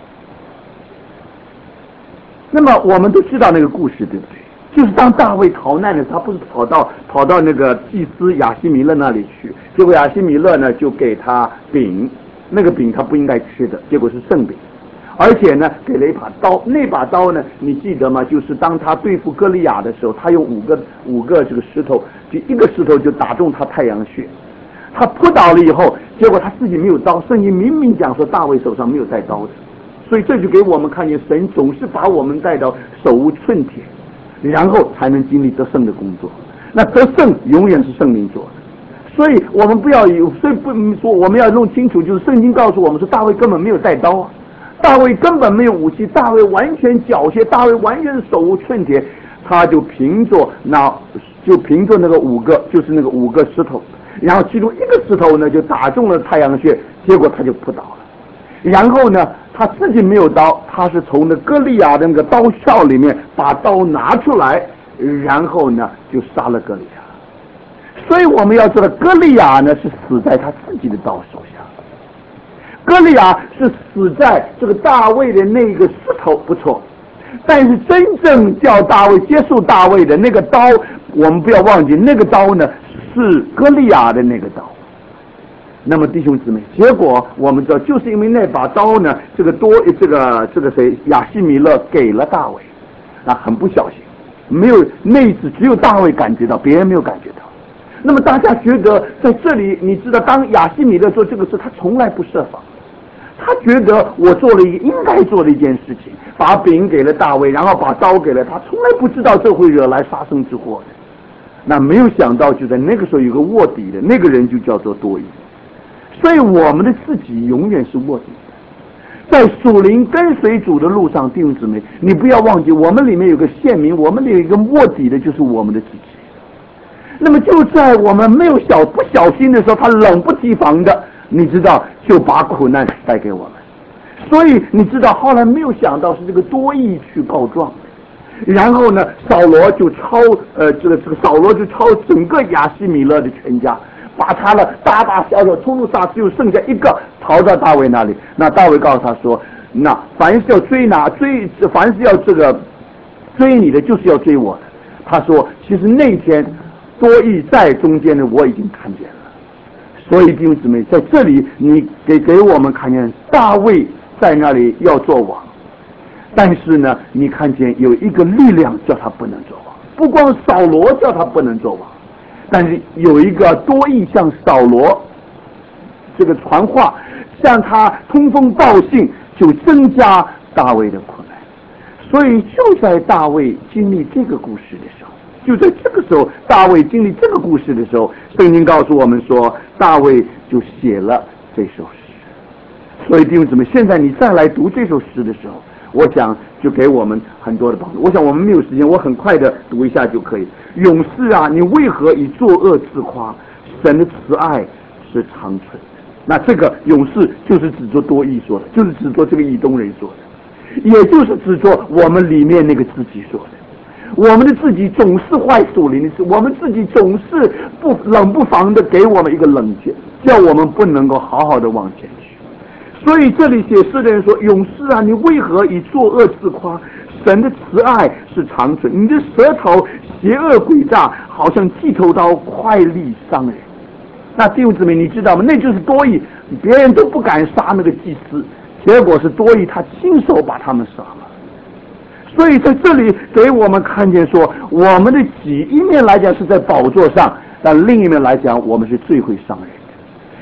那么我们都知道那个故事，对不对？就是当大卫逃难的时候，他不是跑到跑到那个祭司亚希米勒那里去，结果亚希米勒呢就给他饼，那个饼他不应该吃的，结果是圣饼，而且呢给了一把刀，那把刀呢你记得吗？就是当他对付歌利亚的时候，他用五个五个这个石头，就一个石头就打中他太阳穴，他扑倒了以后，结果他自己没有刀，圣经明明讲说大卫手上没有带刀的。所以这就给我们看见，神总是把我们带到手无寸铁，然后才能经历得胜的工作。那得胜永远是圣灵做的，所以我们不要有，所以不说我们要弄清楚，就是圣经告诉我们说，大卫根本没有带刀啊，大卫根本没有武器，大卫完全缴械，大卫完全是手无寸铁，他就凭着那就凭着那个五个，就是那个五个石头，然后其中一个石头呢就打中了太阳穴，结果他就扑倒了。然后呢，他自己没有刀，他是从那歌利亚的那个刀鞘里面把刀拿出来，然后呢就杀了歌利亚。所以我们要知道，歌利亚呢是死在他自己的刀手下，歌利亚是死在这个大卫的那个石头，不错，但是真正叫大卫接受大卫的那个刀，我们不要忘记，那个刀呢是歌利亚的那个刀。那么弟兄姊妹，结果我们知道，就是因为那把刀呢，这个多这个这个谁亚希米勒给了大卫，那很不小心，没有那一次只有大卫感觉到，别人没有感觉到。那么大家觉得在这里，你知道，当亚希米勒做这个事，他从来不设防，他觉得我做了一个应该做的一件事情，把饼给了大卫，然后把刀给了他，从来不知道这会惹来杀身之祸的。那没有想到，就在那个时候有个卧底的那个人就叫做多益。所以我们的自己永远是卧底的，在属灵跟随主的路上，弟兄姊妹，你不要忘记，我们里面有个县民，我们里有一个卧底的，就是我们的自己。那么就在我们没有小不小心的时候，他冷不提防的，你知道，就把苦难带给我们。所以你知道，后来没有想到是这个多益去告状的，然后呢，扫罗就抄呃这个这个扫罗就抄整个亚希米勒的全家。把他的大大小小冲突杀，只有剩下一个逃到大卫那里。那大卫告诉他说：“那凡是要追拿追，凡是要这个追你的，就是要追我的。”他说：“其实那天多益在中间的，我已经看见了。”所以弟兄姊妹，在这里你给给我们看见大卫在那里要做王，但是呢，你看见有一个力量叫他不能做王，不光扫罗叫他不能做王。但是有一个多益向扫罗这个传话，向他通风报信，就增加大卫的苦难。所以就在大卫经历这个故事的时候，就在这个时候，大卫经历这个故事的时候，圣经告诉我们说，大卫就写了这首诗。所以弟兄姊妹，现在你再来读这首诗的时候，我想就给我们很多的帮助。我想我们没有时间，我很快的读一下就可以。勇士啊，你为何以作恶自夸？神的慈爱是长存的。那这个勇士就是指着多益说的，就是指着这个以东人说的，也就是指着我们里面那个自己说的。我们的自己总是坏属灵的事，我们自己总是不冷不防的给我们一个冷箭，叫我们不能够好好的往前去。所以这里写诗的人说：“勇士啊，你为何以作恶自夸？神的慈爱是长存，你的舌头邪恶诡诈，好像剃头刀，快利伤人。”那弟兄姊妹，你知道吗？那就是多益，别人都不敢杀那个祭司，结果是多益他亲手把他们杀了。所以在这里给我们看见说，我们的己一面来讲是在宝座上，但另一面来讲，我们是最会伤人的。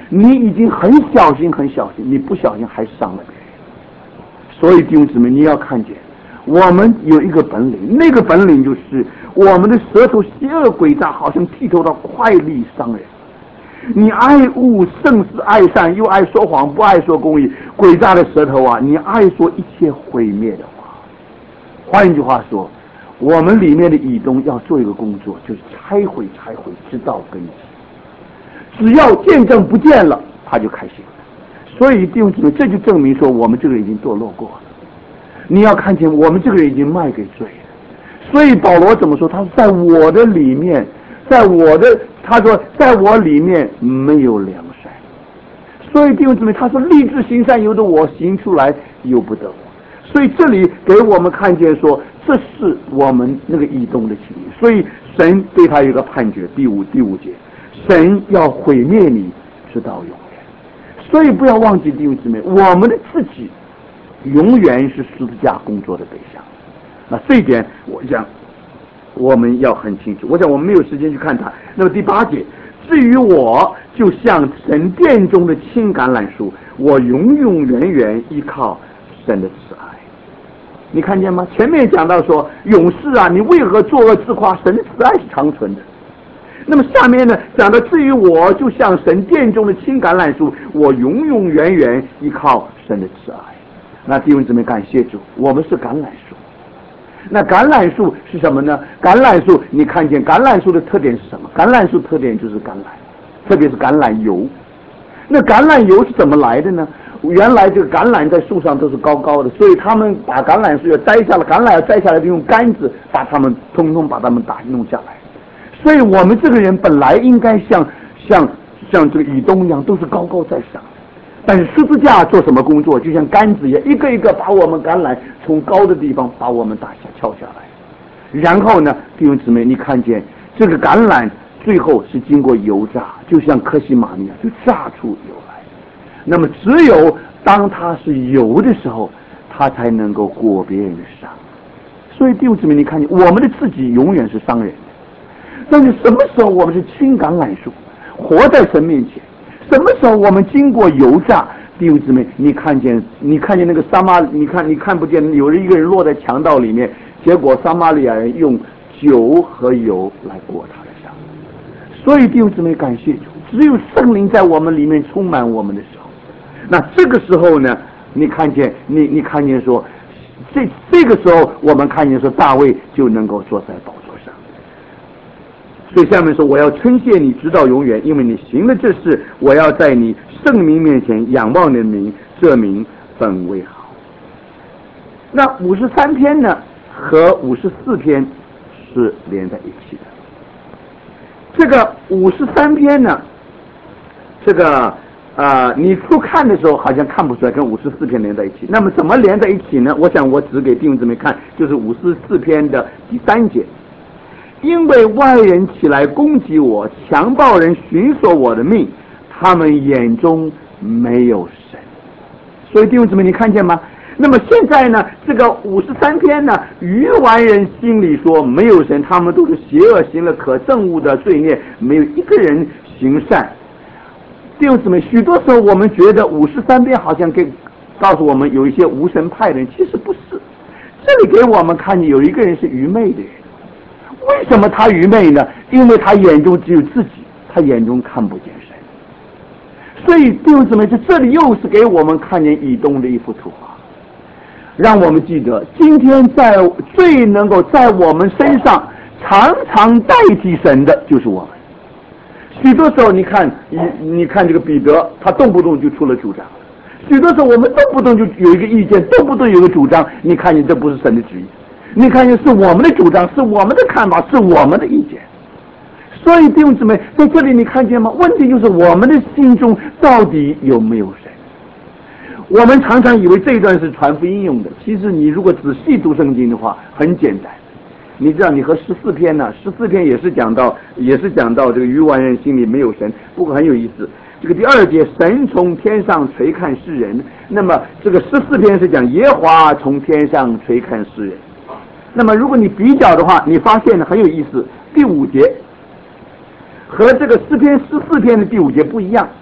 你已经很小心很小心，你不小心还伤了别人。所以弟兄姊妹，你要看见我们有一个本领，那个本领就是我们的舌头邪恶诡诈，好像剔透到快利伤人。你爱恶胜似爱善，又爱说谎，不爱说公义。诡诈的舌头啊，你爱说一切毁灭的话。换一句话说，我们里面的以东要做一个工作，就是拆毁拆毁，直到根基。只要见证不见了，他就开心了。所以弟兄姊妹，这就证明说我们这个人已经堕落过了。你要看见我们这个人已经卖给罪了。所以保罗怎么说？他说在我的里面，在我的他说在我里面没有良善。所以弟兄姊妹，他说立志行善由得我，行出来由不得我。所以这里给我们看见说，这是我们那个以东的情谊。所以神对他有一个判决，第五第五节，神要毁灭你直到永远。所以不要忘记弟兄姊妹，我们的自己永远是十字架工作的对象。那这一点我想我们要很清楚。我想我们没有时间去看它。那么第八节，至于我就像神殿中的青橄榄树，我永永远远依靠神的慈爱。你看见吗？前面讲到说，勇士啊，你为何作恶自夸？神的慈爱是长存的。那么下面呢，讲到至于我就像神殿中的青橄榄树，我永永远远依靠神的慈爱。那弟兄姊妹，感谢主，我们是橄榄树。那橄榄树是什么呢？橄榄树，你看见橄榄树的特点是什么？橄榄树特点就是橄榄，特别是橄榄油。那橄榄油是怎么来的呢？原来这个橄榄在树上都是高高的，所以他们把橄榄树要摘下来，橄榄要摘下来，就用杆子把它们通通把它们打弄下来。所以我们这个人本来应该像像像这个以东一样，都是高高在上。但是十字架做什么工作？就像杆子一样，一个一个把我们橄榄从高的地方把我们打下敲下来。然后呢，弟兄姊妹，你看见这个橄榄最后是经过油炸，就像科西玛尼亚，就炸出油来。那么只有当它是油的时候，它才能够裹别人的伤。所以弟兄姊妹，你看见我们的自己永远是伤人的，但是什么时候我们是青橄榄树，活在神面前？什么时候我们经过油炸？弟兄姊妹，你看见你看见那个撒玛，你看你看不见有一个人落在强盗里面，结果撒玛利亚人用酒和油来裹他的伤。所以弟兄姊妹，感谢主，只有圣灵在我们里面充满我们的时候，那这个时候呢，你看见你你看见说，这这个时候我们看见说大卫就能够坐在宝座上。所以下面说，我要称谢你直到永远，因为你行了这事，我要在你圣名面前仰望你的名，这名本为好。那五十三篇呢和五十四篇是连在一起的。这个五十三篇呢，这个呃，你初看的时候好像看不出来跟五十四篇连在一起。那么怎么连在一起呢？我想我只给弟兄姊妹看，就是五十四篇的第三节。因为外人起来攻击我，强暴人寻索我的命，他们眼中没有神。所以弟兄姊妹，你看见吗？那么现在呢，这个五十三篇呢，愚顽人心里说没有神，他们都是邪恶，行了可憎恶的罪孽，没有一个人行善。弟兄姊妹，许多时候我们觉得五十三篇好像给告诉我们有一些无神派的人，其实不是。这里给我们看见有一个人是愚昧的人。为什么他愚昧呢？因为他眼中只有自己，他眼中看不见神。所以弟兄姊妹，在这里又是给我们看见以东的一幅图画，让我们记得今天在最能够在我们身上常常代替神的就是我们。许多时候你看你你看这个彼得，他动不动就出了主张，许多时候我们动不动就有一个意见，动不动有个主张，你看见这不是神的旨意，你看见是我们的主张，是我们的看法，是我们的意见。所以弟兄姊妹，在这里你看见吗？问题就是我们的心中到底有没有神？我们常常以为这一段是传福音用的，其实你如果仔细读圣经的话，很简单。你知道，你和十四篇呢，十四篇也是讲到，也是讲到这个愚顽人心里没有神，不过很有意思。这个第二节，神从天上垂看世人，那么这个十四篇是讲耶和华从天上垂看世人。那么如果你比较的话，你发现呢很有意思，第五节和这个诗篇十四篇的第五节不一样。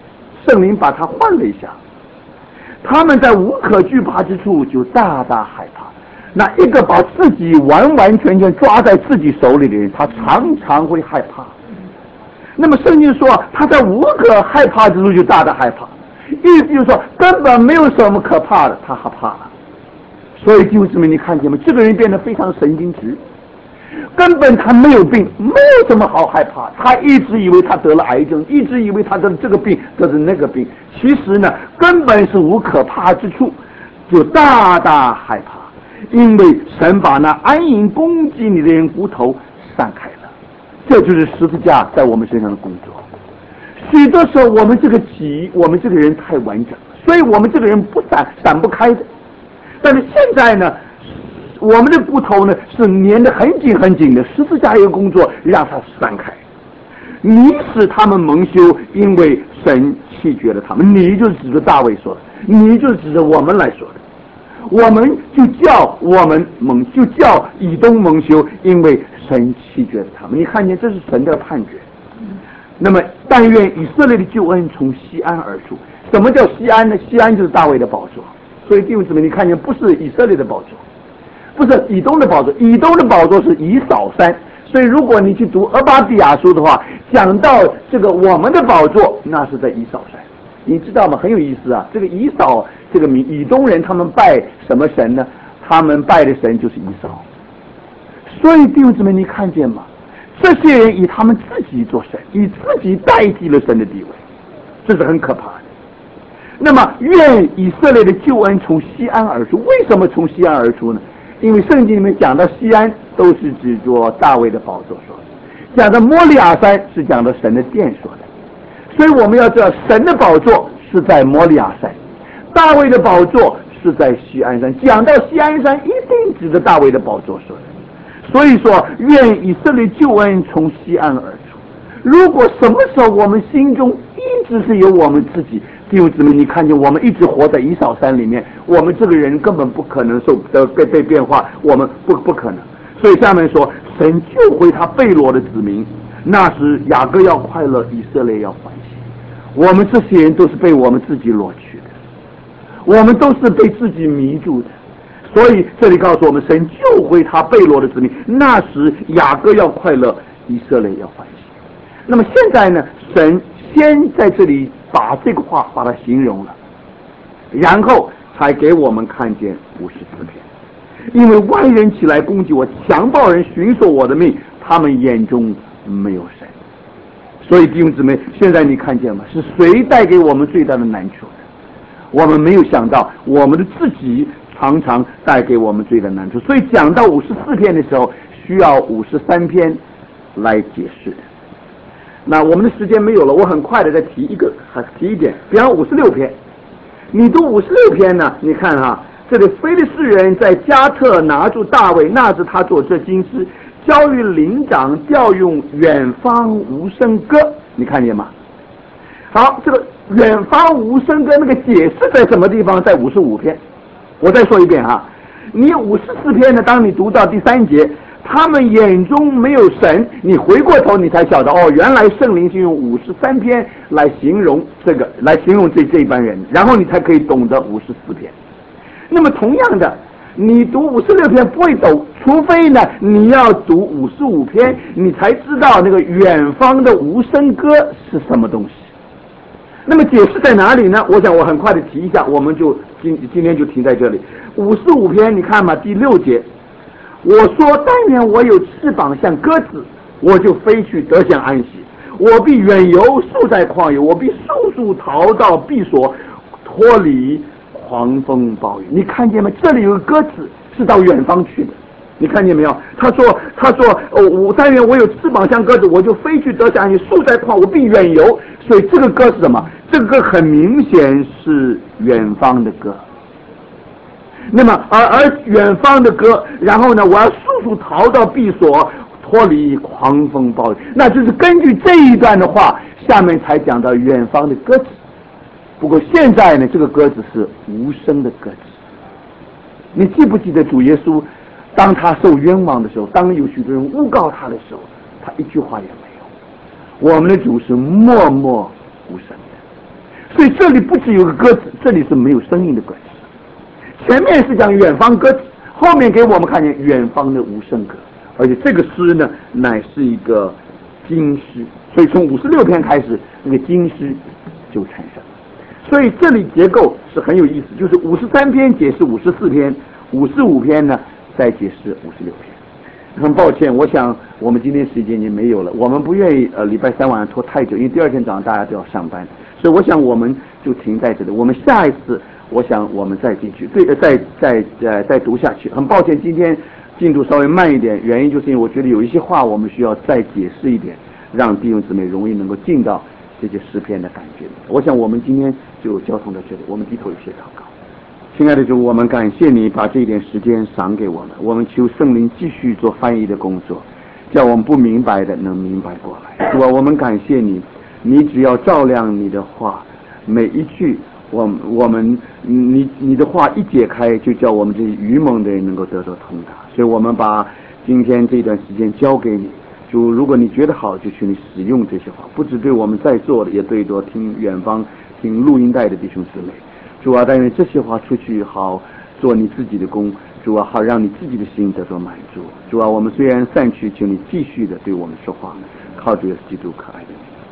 圣灵把他换了一下，他们在无可惧怕之处就大大害怕。那一个把自己完完全全抓在自己手里的人，他常常会害怕。那么圣经说他在无可害怕之处就大大害怕，意思就是说根本没有什么可怕的，他害怕了。所以弟兄姊妹，你看见吗？这个人变得非常神经质，根本他没有病，没有什么好害怕。他一直以为他得了癌症，一直以为他得了这个病，得了那个病。其实呢，根本是无可怕之处，就大大害怕，因为神把那安营攻击你的人骨头散开了。这就是十字架在我们身上的工作。许多时候我们这个己，我们这个人太完整了，所以我们这个人不散散不开的。但是现在呢，我们的骨头呢是粘得很紧很紧的，十字架一个工作让它散开。你使他们蒙羞，因为神弃绝了他们。你就是指着大卫说的，你就是指着我们来说的。我们就叫我们蒙，就叫以东蒙羞，因为神弃绝了他们。你看见这是神的判决。那么但愿以色列的救恩从西安而出。什么叫西安呢？西安就是大卫的宝座。所以弟兄姊妹，你看见不是以色列的宝座，不是以东的宝座，以东的宝座是以扫山。所以如果你去读俄巴底亚书的话，讲到这个我们的宝座，那是在以扫山。你知道吗？很有意思啊。这个以扫这个名以东人，他们拜什么神呢？他们拜的神就是以扫。所以弟兄姊妹，你看见吗？这些人以他们自己做神，以自己代替了神的地位，这是很可怕的。那么愿以色列的救恩从西安而出。为什么从西安而出呢？因为圣经里面讲到西安都是指着大卫的宝座说的，讲到摩利亚山是讲到神的殿说的。所以我们要知道神的宝座是在摩利亚山，大卫的宝座是在西安山。讲到西安山一定指着大卫的宝座说的。所以说愿以色列救恩从西安而出。如果什么时候我们心中一直是有我们自己，弟兄姊妹，你看见我们一直活在以扫山里面，我们这个人根本不可能受得被被变化，我们不不可能。所以下面说神救回他被掳的子民，那时雅各要快乐，以色列要欢喜。我们这些人都是被我们自己掳去的，我们都是被自己迷住的。所以这里告诉我们，神救回他被掳的子民，那时雅各要快乐，以色列要欢喜。那么现在呢，神先在这里把这个话把它形容了，然后才给我们看见五十四篇。因为外人起来攻击我，强暴人寻索我的命，他们眼中没有神。所以弟兄姊妹，现在你看见吗？是谁带给我们最大的难处呢？我们没有想到我们的自己常常带给我们最大的难处。所以讲到五十四篇的时候，需要五十三篇来解释的。那我们的时间没有了，我很快的再提一个，还提一点。比方五十六篇，你读五十六篇呢，你看哈、啊，这里非利士人在加特拿住大卫，那是他做这经师，教育灵长，调用远方无声歌，你看见吗？好，这个远方无声歌那个解释在什么地方？在五十五篇。我再说一遍哈，你五十四篇呢，当你读到第三节，他们眼中没有神，你回过头你才晓得哦，原来圣灵是用五十三篇来形容这个，来形容这这一班人，然后你才可以懂得五十四篇。那么同样的，你读五十六篇不会懂，除非呢你要读五十五篇，你才知道那个远方的无声歌是什么东西。那么解释在哪里呢？我想我很快的提一下，我们就今今天就停在这里。五十五篇你看嘛，第六节，我说但愿我有翅膀像鸽子，我就飞去得享安息。我必远游宿在旷野，我必速速逃到避所，脱离狂风暴雨。你看见吗？这里有个鸽子是到远方去的，你看见没有？他说他说哦，我但愿我有翅膀像鸽子，我就飞去得享安息，宿在旷，我必远游。所以这个歌是什么？这个歌很明显是远方的歌。那么而而远方的歌，然后呢，我要速速逃到避所，脱离狂风暴雨。那就是根据这一段的话，下面才讲到远方的鸽子。不过现在呢，这个鸽子是无声的鸽子。你记不记得主耶稣，当他受冤枉的时候，当有许多人诬告他的时候，他一句话也没有。我们的主是默默无声的。 所以这里不只有个鸽子，这里是没有声音的鸽子。前面是讲远方鸽子，后面给我们看见远方的无声歌，而且这个诗呢，乃是一个经诗，所以从五十六篇开始，那个经诗就产生了。所以这里结构是很有意思，就是五十三篇解释五十四篇，五十五篇呢再解释五十六篇。很抱歉，我想我们今天时间已经没有了，我们不愿意呃礼拜三晚上拖太久，因为第二天早上大家都要上班，所以我想我们就停在这里。我们下一次，我想我们再进去，对，呃再再呃再读下去。很抱歉，今天进度稍微慢一点，原因就是因为我觉得有一些话我们需要再解释一点，让弟兄姊妹容易能够进到这些诗篇的感觉。我想我们今天就交通到这里，我们低头一起祷告。亲爱的主，我们感谢你把这一点时间赏给我们，我们求圣灵继续做翻译的工作，叫我们不明白的能明白过来。主啊，我们感谢你，你只要照亮你的话，每一句我我们你你的话一解开，就叫我们这些愚蒙的人能够得到通达。所以我们把今天这段时间交给你，主，如果你觉得好，就请你使用这些话，不只对我们在座的，也对着听远方听录音带的弟兄姊妹。主啊，但愿这些话出去好做你自己的工，主啊，好让你自己的心得到满足。主啊，我们虽然散去，请你继续的对我们说话，靠主耶稣基督可爱的名。